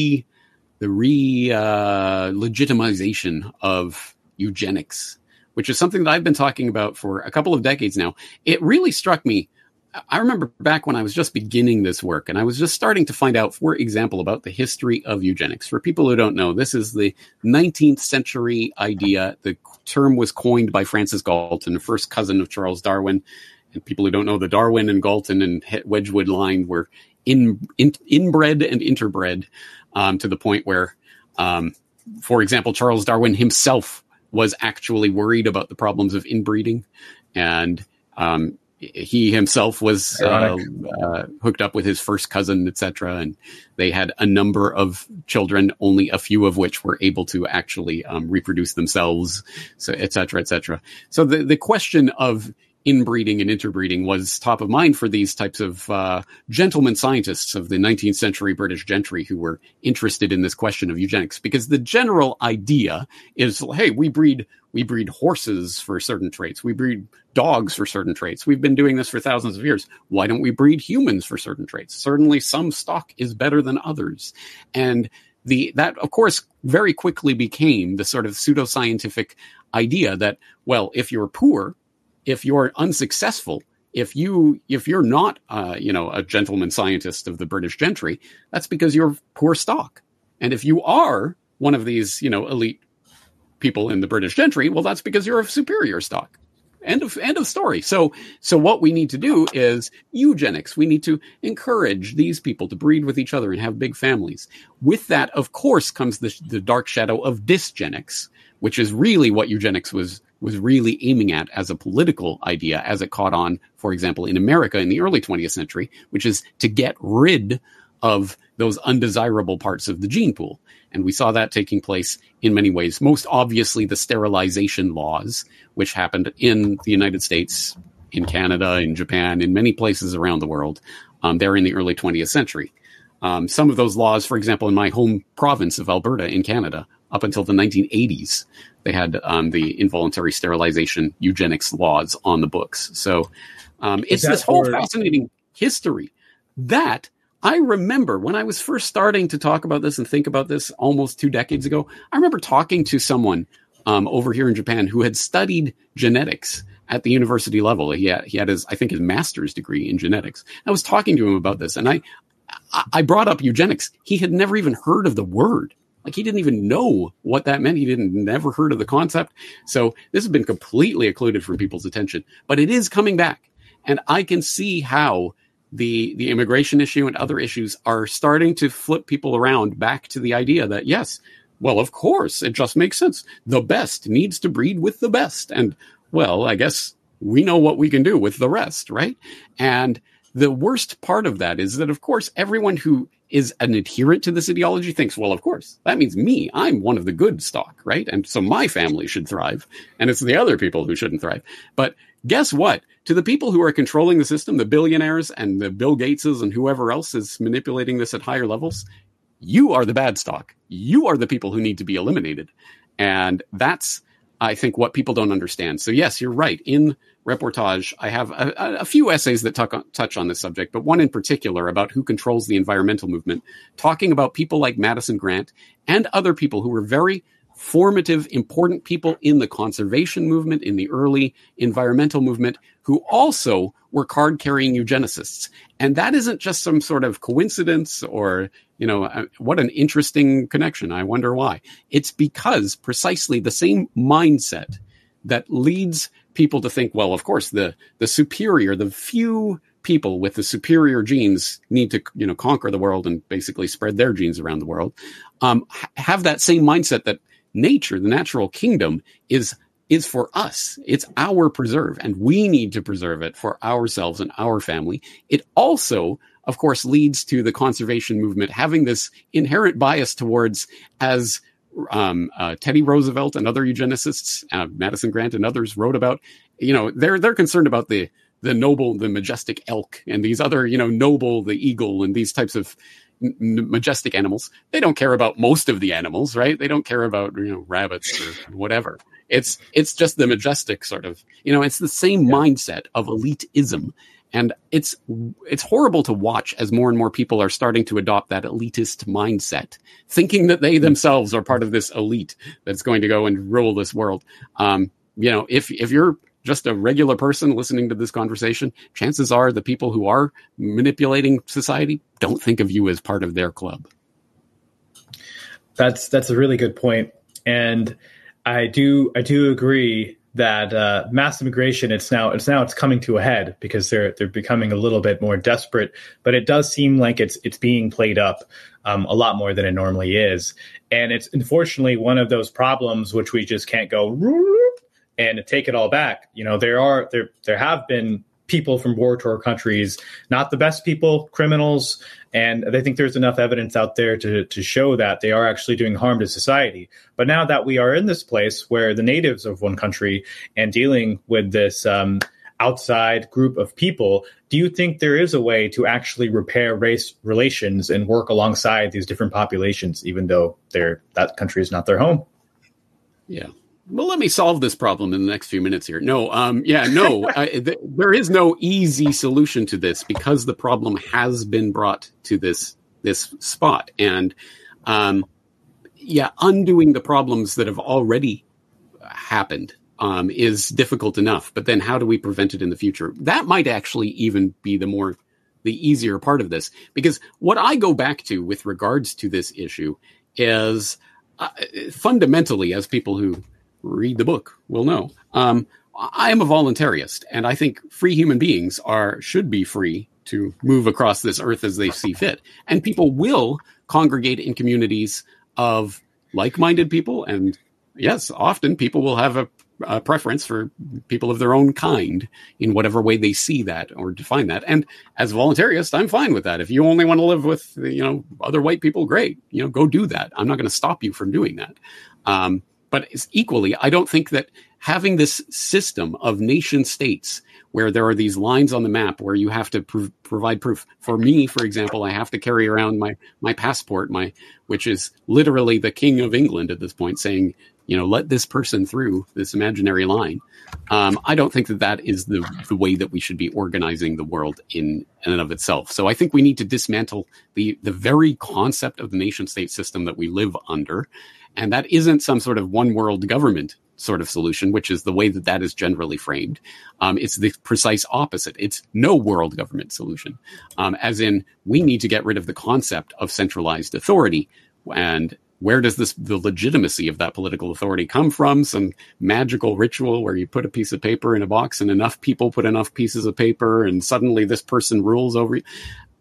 A: legitimization of eugenics, which is something that I've been talking about for a couple of decades now. It really struck me. I remember back when I was just beginning this work and I was just starting to find out, for example, about the history of eugenics. For people who don't know, this is the 19th century idea. The term was coined by Francis Galton, the first cousin of Charles Darwin. And people who don't know, the Darwin and Galton and Wedgwood line were inbred and interbred to the point where, for example, Charles Darwin himself was actually worried about the problems of inbreeding, and he himself was hooked up with his first cousin, etc. And they had a number of children, only a few of which were able to actually reproduce themselves, so etc. etc. So the question of inbreeding and interbreeding was top of mind for these types of gentleman scientists of the 19th century British gentry who were interested in this question of eugenics, because the general idea is, hey, we breed horses for certain traits. We breed dogs for certain traits. We've been doing this for thousands of years. Why don't we breed humans for certain traits? Certainly some stock is better than others. And that, of course, very quickly became the sort of pseudoscientific idea that, well, if you're poor, if you're unsuccessful, if you're not, a gentleman scientist of the British gentry, that's because you're poor stock. And if you are one of these, elite people in the British gentry, well, that's because you're of superior stock. End of story. So what we need to do is eugenics. We need to encourage these people to breed with each other and have big families. With that, of course, comes the dark shadow of dysgenics, which is really what eugenics was really aiming at as a political idea, as it caught on, for example, in America in the early 20th century, which is to get rid of those undesirable parts of the gene pool. And we saw that taking place in many ways. Most obviously, the sterilization laws, which happened in the United States, in Canada, in Japan, in many places around the world, there in the early 20th century. Some of those laws, for example, in my home province of Alberta in Canada, up until the 1980s, they had the involuntary sterilization eugenics laws on the books. So it's this whole fascinating history that I remember when I was first starting to talk about this and think about this almost 2 decades ago. I remember talking to someone over here in Japan who had studied genetics at the university level. He had his master's degree in genetics. I was talking to him about this, and I brought up eugenics. He had never even heard of the word. Like, he didn't even know what that meant. He never heard of the concept. So this has been completely occluded from people's attention, but it is coming back. And I can see how the immigration issue and other issues are starting to flip people around back to the idea that, yes, well, of course, it just makes sense. The best needs to breed with the best. And, well, I guess we know what we can do with the rest, right? And the worst part of that is that, of course, everyone who is an adherent to this ideology thinks, well, of course, that means me. I'm one of the good stock, right? And so my family should thrive, and it's the other people who shouldn't thrive. But guess what? To the people who are controlling the system, the billionaires and the Bill Gateses and whoever else is manipulating this at higher levels, you are the bad stock. You are the people who need to be eliminated. And that's, I think, what people don't understand. So yes, you're right. In Reportage, I have a few essays that touch on this subject, but one in particular about who controls the environmental movement, talking about people like Madison Grant and other people who were very formative, important people in the conservation movement, in the early environmental movement, who also were card-carrying eugenicists. And that isn't just some sort of coincidence or, what an interesting connection. I wonder why. It's because precisely the same mindset that leads people to think, well, of course, the superior, the few people with the superior genes need to, conquer the world and basically spread their genes around the world, have that same mindset that nature, the natural kingdom, is for us. It's our preserve, and we need to preserve it for ourselves and our family. It also, of course, leads to the conservation movement having this inherent bias towards, as Teddy Roosevelt and other eugenicists, Madison Grant and others wrote about, they're concerned about the noble, the majestic elk, and these other, noble, the eagle, and these types of majestic animals. They don't care about most of the animals, right? They don't care about, rabbits or whatever. It's just the majestic sort of, it's the same mindset of elitism. And it's horrible to watch as more and more people are starting to adopt that elitist mindset, thinking that they themselves are part of this elite that's going to go and rule this world. If you're just a regular person listening to this conversation, chances are the people who are manipulating society don't think of you as part of their club.
B: That's a really good point. And I do agree that mass immigration, it's coming to a head because they're becoming a little bit more desperate, but it does seem like it's being played up a lot more than it normally is. And it's unfortunately one of those problems which we just can't go and take it all back. There have been people from war-torn countries, not the best people, criminals, and I think there's enough evidence out there to show that they are actually doing harm to society. But now that we are in this place where the natives of one country and dealing with this outside group of people, do you think there is a way to actually repair race relations and work alongside these different populations, even though that country is not their home?
A: Yeah. Well, let me solve this problem in the next few minutes here. There is no easy solution to this because the problem has been brought to this spot. And, undoing the problems that have already happened is difficult enough. But then how do we prevent it in the future? That might actually even be the easier part of this. Because what I go back to with regards to this issue is fundamentally, as people who read the book will know, I am a voluntarist, and I think free human beings should be free to move across this earth as they see fit. And people will congregate in communities of like-minded people, and yes, often people will have a preference for people of their own kind in whatever way they see that or define that. And as a voluntarist, I'm fine with that. If you only want to live with, other white people, great, go do that. I'm not going to stop you from doing that. But equally, I don't think that having this system of nation states where there are these lines on the map where you have to provide proof. For me, for example, I have to carry around my passport, which is literally the King of England at this point saying, let this person through this imaginary line. I don't think that is the way that we should be organizing the world in and of itself. So I think we need to dismantle the very concept of the nation state system that we live under. And that isn't some sort of one world government sort of solution, which is the way that is generally framed. It's the precise opposite. It's no world government solution, as in we need to get rid of the concept of centralized authority and where does the legitimacy of that political authority come from? Some magical ritual where you put a piece of paper in a box and enough people put enough pieces of paper and suddenly this person rules over you.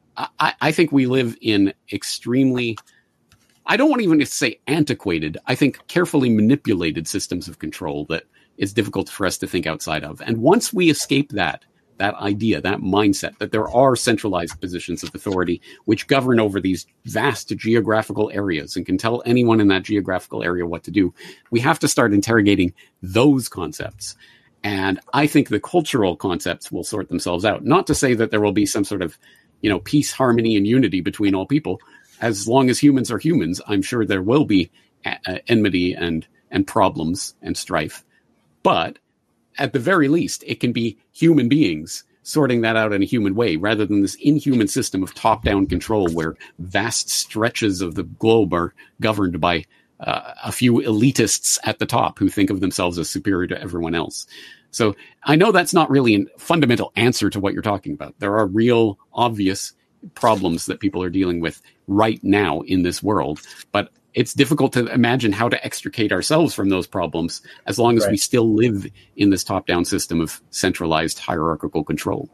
A: I think we live in extremely, I don't want even to say antiquated, I think carefully manipulated systems of control that it's difficult for us to think outside of. And once we escape that idea, that mindset, that there are centralized positions of authority which govern over these vast geographical areas and can tell anyone in that geographical area what to do, we have to start interrogating those concepts. And I think the cultural concepts will sort themselves out. Not to say that there will be some sort of, peace, harmony, and unity between all people. As long as humans are humans, I'm sure there will be enmity and problems and strife. But at the very least, it can be human beings sorting that out in a human way, rather than this inhuman system of top-down control where vast stretches of the globe are governed by a few elitists at the top who think of themselves as superior to everyone else. So I know that's not really a fundamental answer to what you're talking about. There are real, obvious problems that people are dealing with right now in this world, but it's difficult to imagine how to extricate ourselves from those problems as long as we still live in this top-down system of centralized hierarchical control.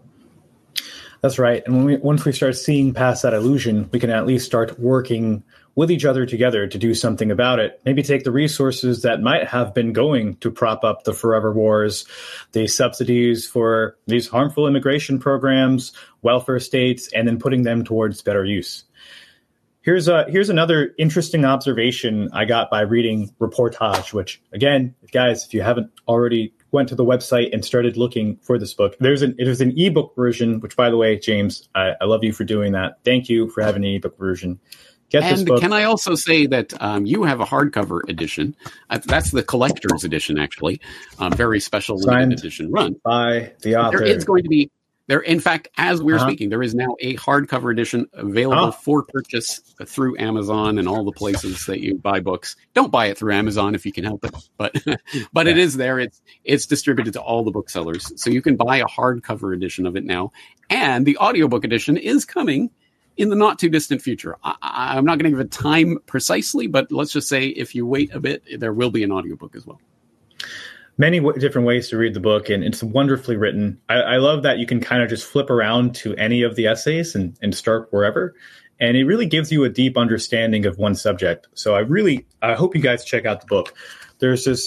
B: That's right. And once we start seeing past that illusion, we can at least start working with each other together to do something about it. Maybe take the resources that might have been going to prop up the forever wars, the subsidies for these harmful immigration programs, welfare states, and then putting them towards better use. Here's another interesting observation I got by reading Reportage, which, again, guys, if you haven't already went to the website and started looking for this book, it is an ebook version, which, by the way, James, I love you for doing that. Thank you for having an ebook version. Get this book.
A: Can I also say that you have a hardcover edition? That's the collector's edition, actually. Very special limited edition run.
B: By the author.
A: It's going to be there. In fact, as we're speaking, there is now a hardcover edition available for purchase through Amazon and all the places that you buy books. Don't buy it through Amazon if you can help it, but it is there. It's distributed to all the booksellers, so you can buy a hardcover edition of it now. And the audiobook edition is coming in the not too distant future. I'm not going to give a time precisely, but let's just say if you wait a bit, there will be an audiobook as well.
B: Many different ways to read the book, and it's wonderfully written. I love that you can kind of just flip around to any of the essays and start wherever. And it really gives you a deep understanding of one subject. So I hope you guys check out the book. There's this,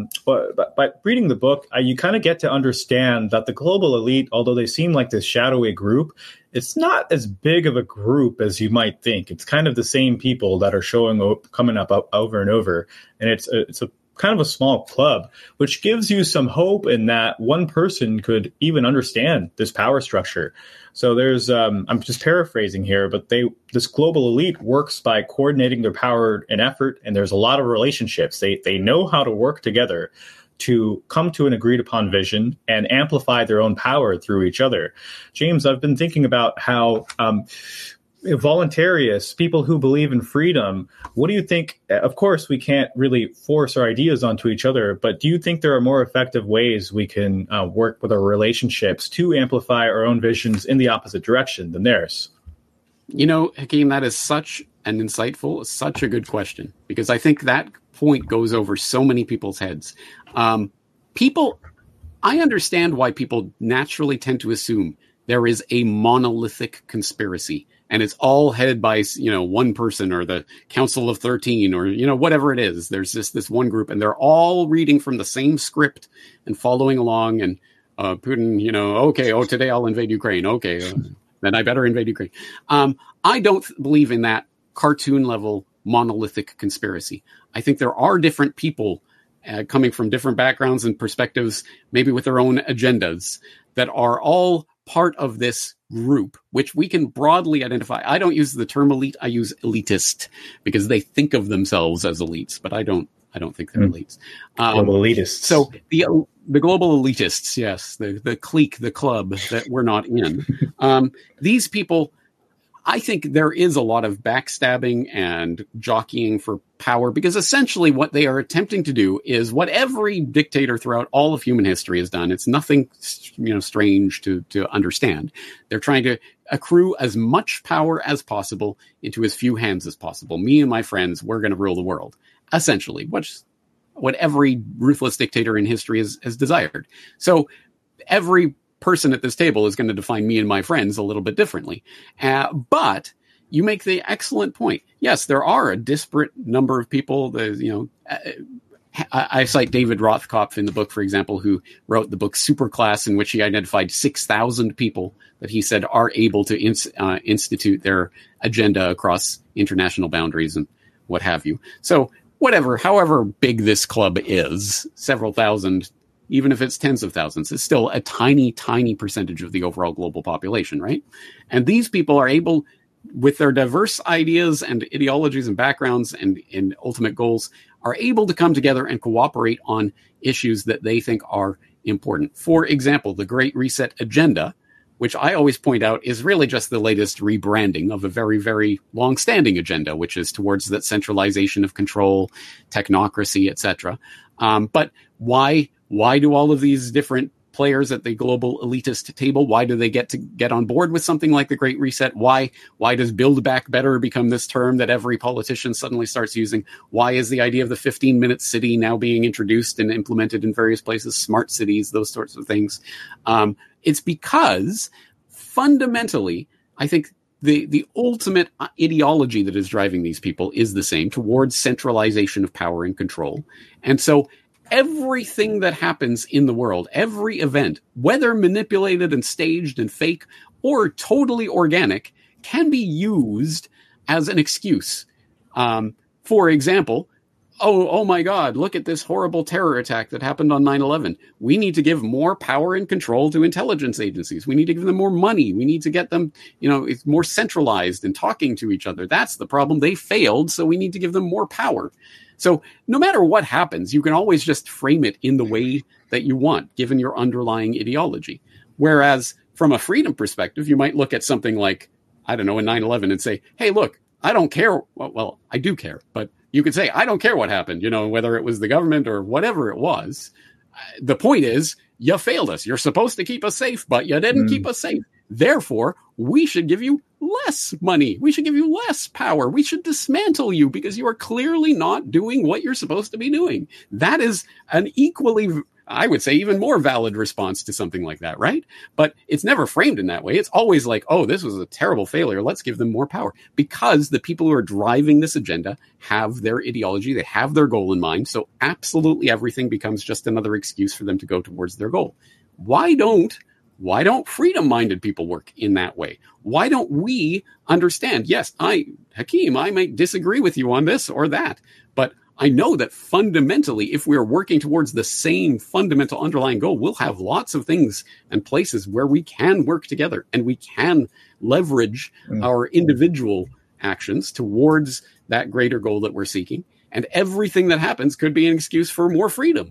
B: by reading the book, you kind of get to understand that the global elite, although they seem like this shadowy group, it's not as big of a group as you might think. It's kind of the same people that are coming up over and over. And it's a kind of a small club, which gives you some hope in that one person could even understand this power structure. So there's, I'm just paraphrasing here, but this global elite works by coordinating their power and effort, and there's a lot of relationships. They know how to work together to come to an agreed upon vision and amplify their own power through each other. James, I've been thinking about how voluntarists, people who believe in freedom, what do you think? Of course, we can't really force our ideas onto each other, but do you think there are more effective ways we can work with our relationships to amplify our own visions in the opposite direction than theirs?
A: Hakeem, that is such a good question, because I think that point goes over so many people's heads. I understand why people naturally tend to assume there is a monolithic conspiracy, and it's all headed by, one person or the Council of 13 or, whatever it is. There's this one group, and they're all reading from the same script and following along. And Putin, today I'll invade Ukraine. Okay, then I better invade Ukraine. I don't believe in that cartoon level monolithic conspiracy. I think there are different people coming from different backgrounds and perspectives, maybe with their own agendas, that are all part of this group, which we can broadly identify. I don't use the term elite. I use elitist because they think of themselves as elites, but I don't think they're elites.
B: Global elitists.
A: So the global elitists, yes, the clique, the club that we're not in. These people, I think there is a lot of backstabbing and jockeying for power, because essentially what they are attempting to do is what every dictator throughout all of human history has done. It's nothing, strange to understand. They're trying to accrue as much power as possible into as few hands as possible. Me and my friends, we're going to rule the world, essentially, what every ruthless dictator in history has desired. So every person at this table is going to define me and my friends a little bit differently. But you make the excellent point. Yes, there are a disparate number of people. I cite David Rothkopf in the book, for example, who wrote the book Superclass, in which he identified 6,000 people that he said are able to institute their agenda across international boundaries and what have you. So however big this club is, several thousand, even if it's tens of thousands, it's still a tiny, tiny percentage of the overall global population, right? And these people are able, with their diverse ideas and ideologies and backgrounds and ultimate goals, are able to come together and cooperate on issues that they think are important. For example, the Great Reset agenda, which I always point out is really just the latest rebranding of a very, very long-standing agenda, which is towards that centralization of control, technocracy, etc. But why do all of these different players at the global elitist table, why do they get on board with something like the Great Reset? Why does Build Back Better become this term that every politician suddenly starts using? Why is the idea of the 15-minute city now being introduced and implemented in various places, smart cities, those sorts of things? It's because fundamentally, I think the ultimate ideology that is driving these people is the same, towards centralization of power and control. And so everything that happens in the world, every event, whether manipulated and staged and fake or totally organic, can be used as an excuse. For example, oh my God, look at this horrible terror attack that happened on 9/11. We need to give more power and control to intelligence agencies. We need to give them more money. We need to get them, it's more centralized and talking to each other. That's the problem. They failed, so we need to give them more power. So no matter what happens, you can always just frame it in the way that you want, given your underlying ideology. Whereas from a freedom perspective, you might look at something like, I don't know, in 9/11 and say, hey, look, I don't care. Well, I do care, but you could say, I don't care what happened, whether it was the government or whatever it was. The point is, you failed us. You're supposed to keep us safe, but you didn't keep us safe. Therefore, we should give you less money. We should give you less power. We should dismantle you because you are clearly not doing what you're supposed to be doing. That is an equally, I would say, even more valid response to something like that, right? But it's never framed in that way. It's always like, oh, this was a terrible failure. Let's give them more power. Because the people who are driving this agenda have their ideology. They have their goal in mind. So absolutely everything becomes just another excuse for them to go towards their goal. Why don't freedom-minded people work in that way? Why don't we understand, yes, Hakeem, I might disagree with you on this or that, but I know that fundamentally, if we're working towards the same fundamental underlying goal, we'll have lots of things and places where we can work together and we can leverage our individual actions towards that greater goal that we're seeking. And everything that happens could be an excuse for more freedom.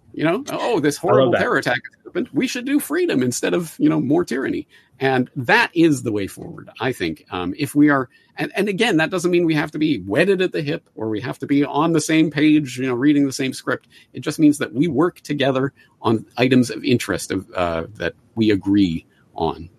A: This horrible terror attack happened. We should do freedom instead of, more tyranny. And that is the way forward, I think. If we are, and again, that doesn't mean we have to be wedded at the hip or we have to be on the same page, reading the same script. It just means that we work together on items of interest that we agree on.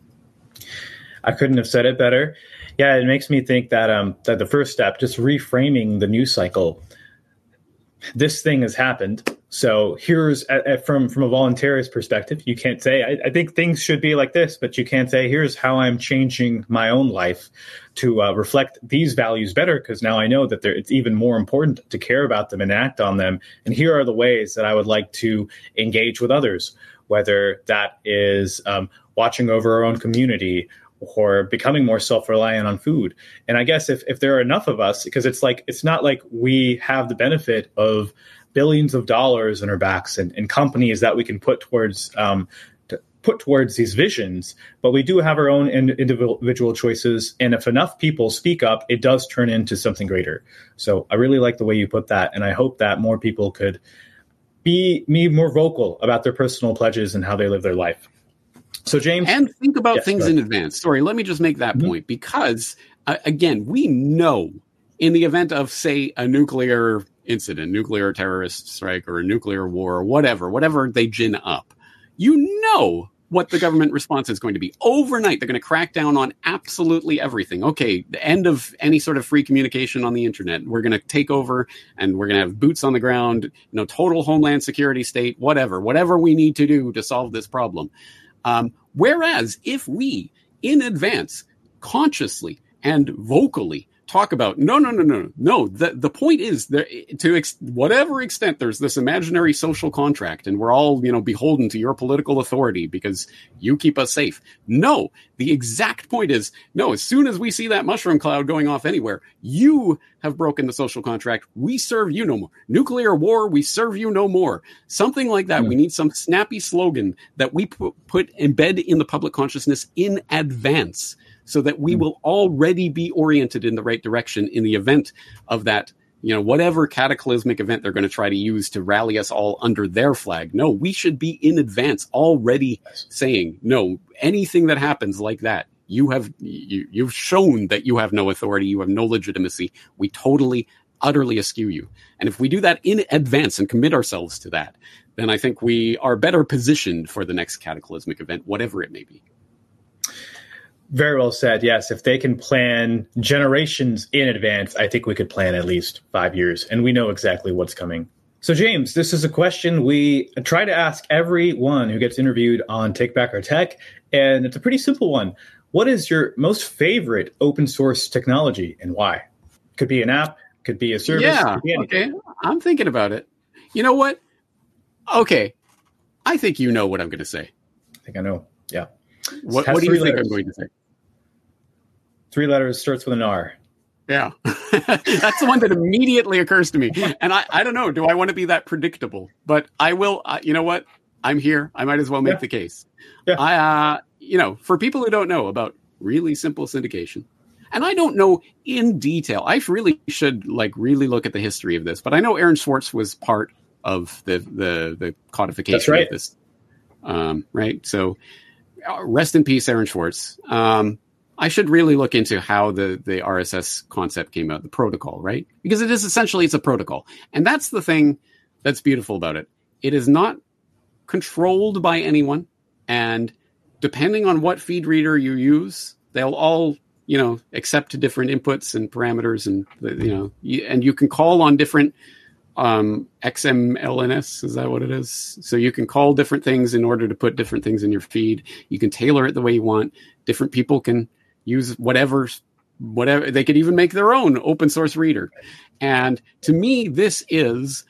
B: I couldn't have said it better. Yeah, it makes me think that that the first step, just reframing the news cycle, this thing has happened. So here's from a voluntarist perspective, you can't say, I think things should be like this, but you can't say, here's how I'm changing my own life to reflect these values better, because now I know that it's even more important to care about them and act on them. And here are the ways that I would like to engage with others, whether that is watching over our own community or becoming more self-reliant on food. And I guess if there are enough of us, because it's not like we have the benefit of billions of dollars in our backs and companies that we can put towards these visions, but we do have our own individual choices. And if enough people speak up, it does turn into something greater. So I really like the way you put that. And I hope that more people could be more vocal about their personal pledges and how they live their life. So, James,
A: and think about
B: yes,
A: things in advance. Sorry, let me just make that point, because again, we know in the event of, say, a nuclear incident, nuclear terrorist strike, or a nuclear war, or whatever they gin up, you know what the government response is going to be. Overnight, they're going to crack down on absolutely everything. Okay, the end of any sort of free communication on the internet. We're going to take over, and we're going to have boots on the ground, total homeland security state, whatever we need to do to solve this problem. Whereas if we, in advance, consciously and vocally talk about, no. The point is, whatever extent there's this imaginary social contract, and we're all, beholden to your political authority because you keep us safe. No, the exact point is, no, as soon as we see that mushroom cloud going off anywhere, you have broken the social contract. We serve you no more. Nuclear war, we serve you no more. Something like that. We need some snappy slogan that we embed in the public consciousness in advance, so that we will already be oriented in the right direction in the event of that, whatever cataclysmic event they're going to try to use to rally us all under their flag. No, we should be in advance already saying, no, anything that happens like that, you've shown that you have no authority, you have no legitimacy. We totally, utterly eschew you. And if we do that in advance and commit ourselves to that, then I think we are better positioned for the next cataclysmic event, whatever it may be.
B: Very well said. Yes, if they can plan generations in advance, I think we could plan at least 5 years, and we know exactly what's coming. So, James, this is a question we try to ask everyone who gets interviewed on Take Back Our Tech, and it's a pretty simple one. What is your most favorite open source technology, and why? Could be an app, could be a service.
A: Yeah, okay. I'm thinking about it. You know what? Okay. I think you know what I'm going to say.
B: I think I know. Yeah.
A: What do you think I'm going to say?
B: 3 letters, starts with an R.
A: Yeah. That's the one that immediately occurs to me. And I don't know, do I want to be that predictable? But I will, you know what? I'm here. I might as well make the case. Yeah. For people who don't know about really simple syndication, and I don't know in detail, I really should really look at the history of this, but I know Aaron Swartz was part of the codification of this. Right. So rest in peace, Aaron Swartz. I should really look into how the RSS concept came out, the protocol, right? Because it's a protocol. And that's the thing that's beautiful about it. It is not controlled by anyone. And depending on what feed reader you use, they'll all, accept different inputs and parameters, and, and you can call on different XMLNS, is that what it is? So you can call different things in order to put different things in your feed. You can tailor it the way you want. Different people can use whatever, they could even make their own open source reader. And to me, this is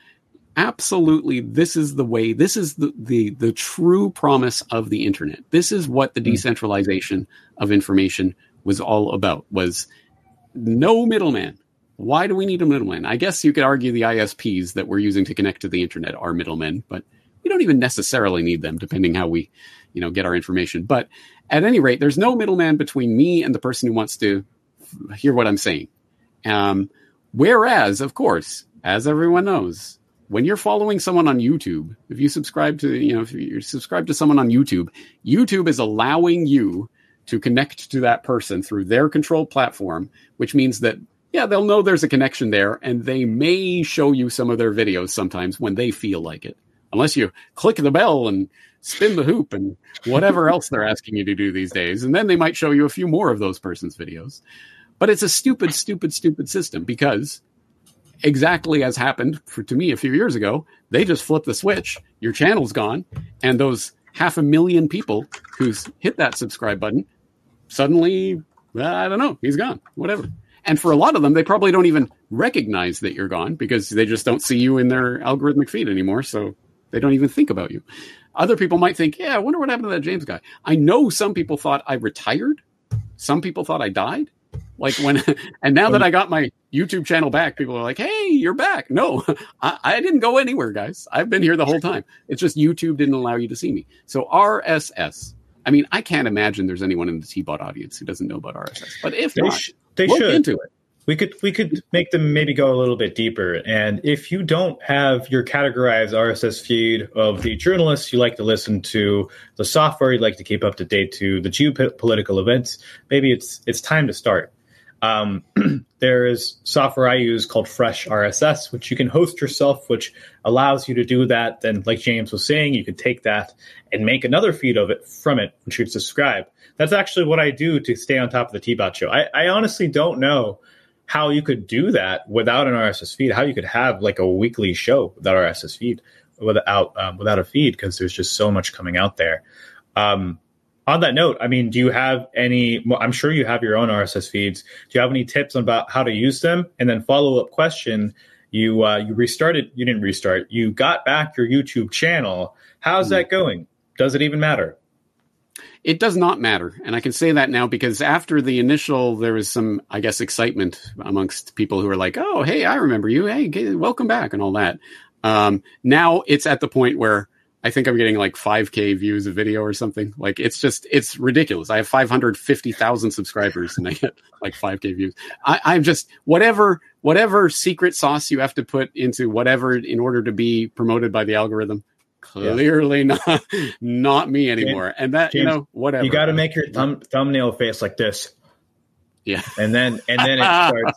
A: the way, this is the true promise of the internet. This is what the decentralization of information was all about, was no middleman. Why do we need a middleman? I guess you could argue the ISPs that we're using to connect to the internet are middlemen, but we don't even necessarily need them, depending how we, get our information. But at any rate, there's no middleman between me and the person who wants to hear what I'm saying. Whereas, of course, as everyone knows, when you're following someone on YouTube, if you're subscribed to someone on YouTube, YouTube is allowing you to connect to that person through their controlled platform, which means that, they'll know there's a connection there, and they may show you some of their videos sometimes when they feel like it. Unless you click the bell and spin the hoop and whatever else they're asking you to do these days. And then they might show you a few more of those person's videos. But it's a stupid system, because exactly as happened to me a few years ago, they just flip the switch, your channel's gone, and those 500,000 people who's hit that subscribe button, suddenly, I don't know, he's gone, whatever. And for a lot of them, they probably don't even recognize that you're gone, because they just don't see you in their algorithmic feed anymore, so they don't even think about you. Other people might think, I wonder what happened to that James guy. I know some people thought I retired. Some people thought I died. And now that I got my YouTube channel back, people are like, hey, you're back. No, I didn't go anywhere, guys. I've been here the whole time. It's just YouTube didn't allow you to see me. So RSS. I mean, I can't imagine there's anyone in the T-Bot audience who doesn't know about RSS. But if
B: they
A: not,
B: they
A: look
B: should.
A: into it.
B: We could make them maybe go a little bit deeper. And if you don't have your categorized RSS feed of the journalists you like to listen to, the software you'd like to keep up to date to, the geopolitical events, maybe it's time to start. There is software I use called Fresh RSS, which you can host yourself, which allows you to do that. Then, like James was saying, you could take that and make another feed of it from it, which you subscribe. That's actually what I do to stay on top of the T-Bot show. I honestly don't know how you could do that without an RSS feed, how you could have like a weekly show without RSS feed, without a feed, because there's just so much coming out there. On that note, I mean, do you have any, I'm sure you have your own RSS feeds. Do you have any tips about how to use them? And then follow-up question, you didn't restart, you got back your YouTube channel. How's that going? Does it even matter?
A: It does not matter. And I can say that now because after the initial, there was some, I guess, excitement amongst people who were like, oh, hey, I remember you. Hey, welcome back and all that. Now it's at the point where I think I'm getting like 5K views a video or something. Like it's ridiculous. I have 550,000 subscribers and I get like 5K views. I'm just whatever secret sauce you have to put into whatever in order to be promoted by the algorithm. Clearly not me anymore. And that, James, whatever.
B: You got to make your thumbnail face like this.
A: Yeah.
B: And then it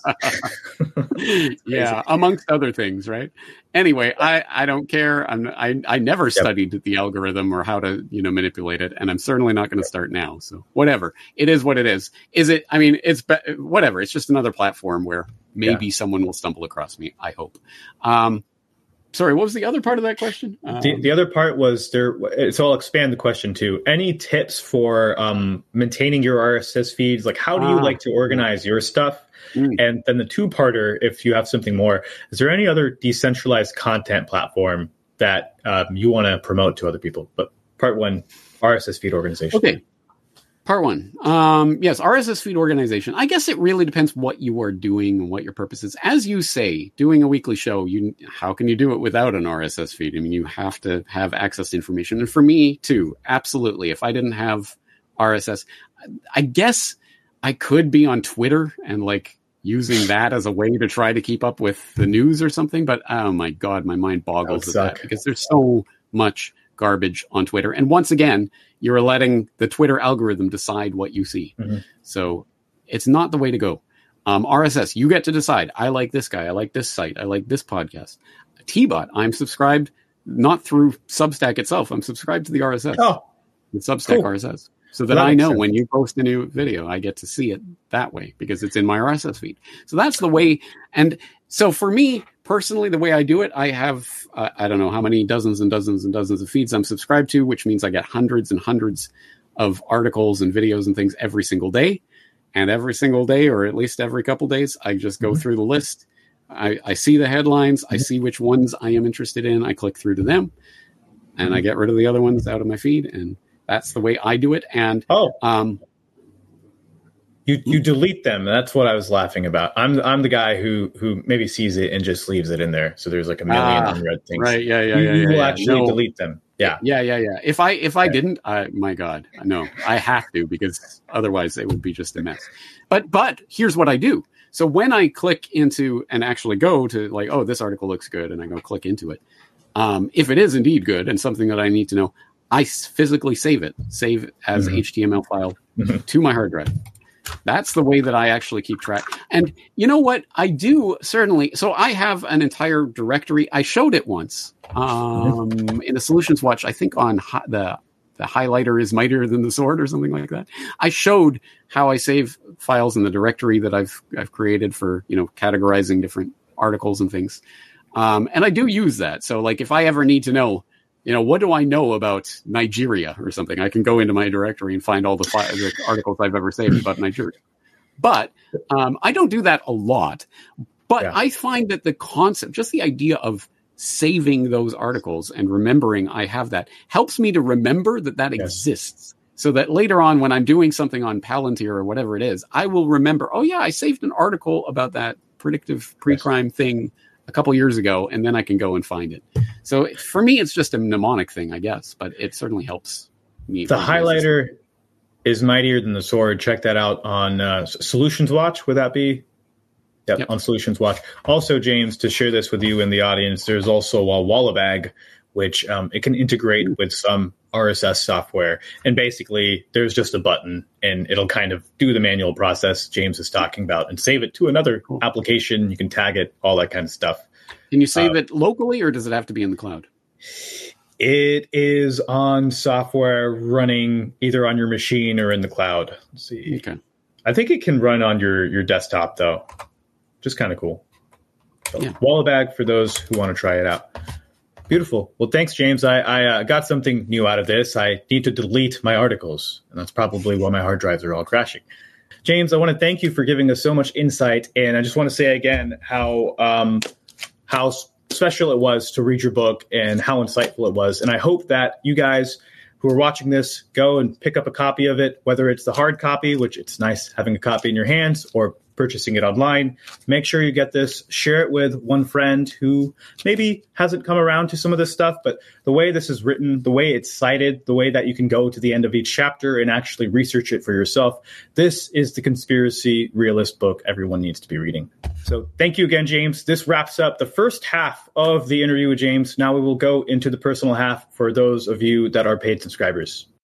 B: starts.
A: Yeah. Amongst other things. Right. Anyway, I don't care. I never studied the algorithm or how to, manipulate it. And I'm certainly not going to start now. So whatever. It is what it is. It's whatever. It's just another platform where maybe someone will stumble across me. I hope. Sorry, what was the other part of that question?
B: The other part was so I'll expand the question too. Any tips for maintaining your RSS feeds? Like, how do you like to organize your stuff? And then the two-parter, if you have something more, is there any other decentralized content platform that you want to promote to other people? But part one, RSS feed organization.
A: Okay. Part one. Yes, RSS feed organization. I guess it really depends what you are doing and what your purpose is. As you say, doing a weekly show, how can you do it without an RSS feed? I mean, you have to have access to information. And for me, too, absolutely. If I didn't have RSS, I guess I could be on Twitter and like using that as a way to try to keep up with the news or something. But oh my God, my mind boggles at that because there's so much garbage on Twitter. And once again, you're letting the Twitter algorithm decide what you see. Mm-hmm. So it's not the way to go. RSS, you get to decide. I like this guy. I like this site. I like this podcast. T-Bot, I'm subscribed not through Substack itself. I'm subscribed to the RSS.
B: Oh,
A: the Substack RSS. So that I know when you post a new video, I get to see it that way because it's in my RSS feed. So that's the way. And so for me personally, the way I do it, I have, I don't know how many dozens and dozens and dozens of feeds I'm subscribed to, which means I get hundreds and hundreds of articles and videos and things every single day. And every single day, or at least every couple days, I just go through the list. I see the headlines. I see which ones I am interested in. I click through to them and I get rid of the other ones out of my feed. And that's the way I do it. And
B: you delete them. That's what I was laughing about. I'm the guy who maybe sees it and just leaves it in there. So there's like a million unread things.
A: Right? Yeah.
B: You will actually delete them. Yeah.
A: If I didn't, my God, no, I have to because otherwise it would be just a mess. But here's what I do. So when I click into and actually go to like, oh, this article looks good, and I go click into it, if it is indeed good and something that I need to know, I physically save as HTML file to my hard drive. That's the way that I actually keep track. And you know what? I do certainly. So I have an entire directory. I showed it once in the Solutions Watch, I think on the highlighter is mightier than the sword or something like that. I showed how I save files in the directory that I've created for, categorizing different articles and things. And I do use that. So like if I ever need to know, what do I know about Nigeria or something? I can go into my directory and find all the articles I've ever saved about Nigeria. But I don't do that a lot. But I find that the concept, just the idea of saving those articles and remembering I have that helps me to remember that exists. So that later on when I'm doing something on Palantir or whatever it is, I will remember, oh yeah, I saved an article about that predictive pre-crime thing a couple years ago, and then I can go and find it. So for me, it's just a mnemonic thing, I guess, but it certainly helps me.
B: The highlighter is mightier than the sword. Check that out on Solutions Watch. Would that be Yep, on Solutions Watch. Also, James, to share this with you and the audience, there's also a Wallabag, which it can integrate with some RSS software. And basically, there's just a button, and it'll kind of do the manual process James is talking about and save it to another application. You can tag it, all that kind of stuff.
A: Can you save it locally, or does it have to be in the cloud?
B: It is on software running either on your machine or in the cloud. Let's see.
A: Okay.
B: I think it can run on your desktop, though. Just kind of cool. So, Wallabag for those who want to try it out. Beautiful. Well, thanks, James. I got something new out of this. I need to delete my articles, and that's probably why my hard drives are all crashing. James, I want to thank you for giving us so much insight, and I just want to say again how special it was to read your book and how insightful it was. And I hope that you guys who are watching this go and pick up a copy of it, whether it's the hard copy, which it's nice having a copy in your hands, or purchasing it online. Make sure you get this, share it with one friend who maybe hasn't come around to some of this stuff, but the way this is written, the way it's cited, the way that you can go to the end of each chapter and actually research it for yourself, this is the conspiracy realist book everyone needs to be reading. So thank you again, James. This wraps up the first half of the interview with James. Now we will go into the personal half for those of you that are paid subscribers.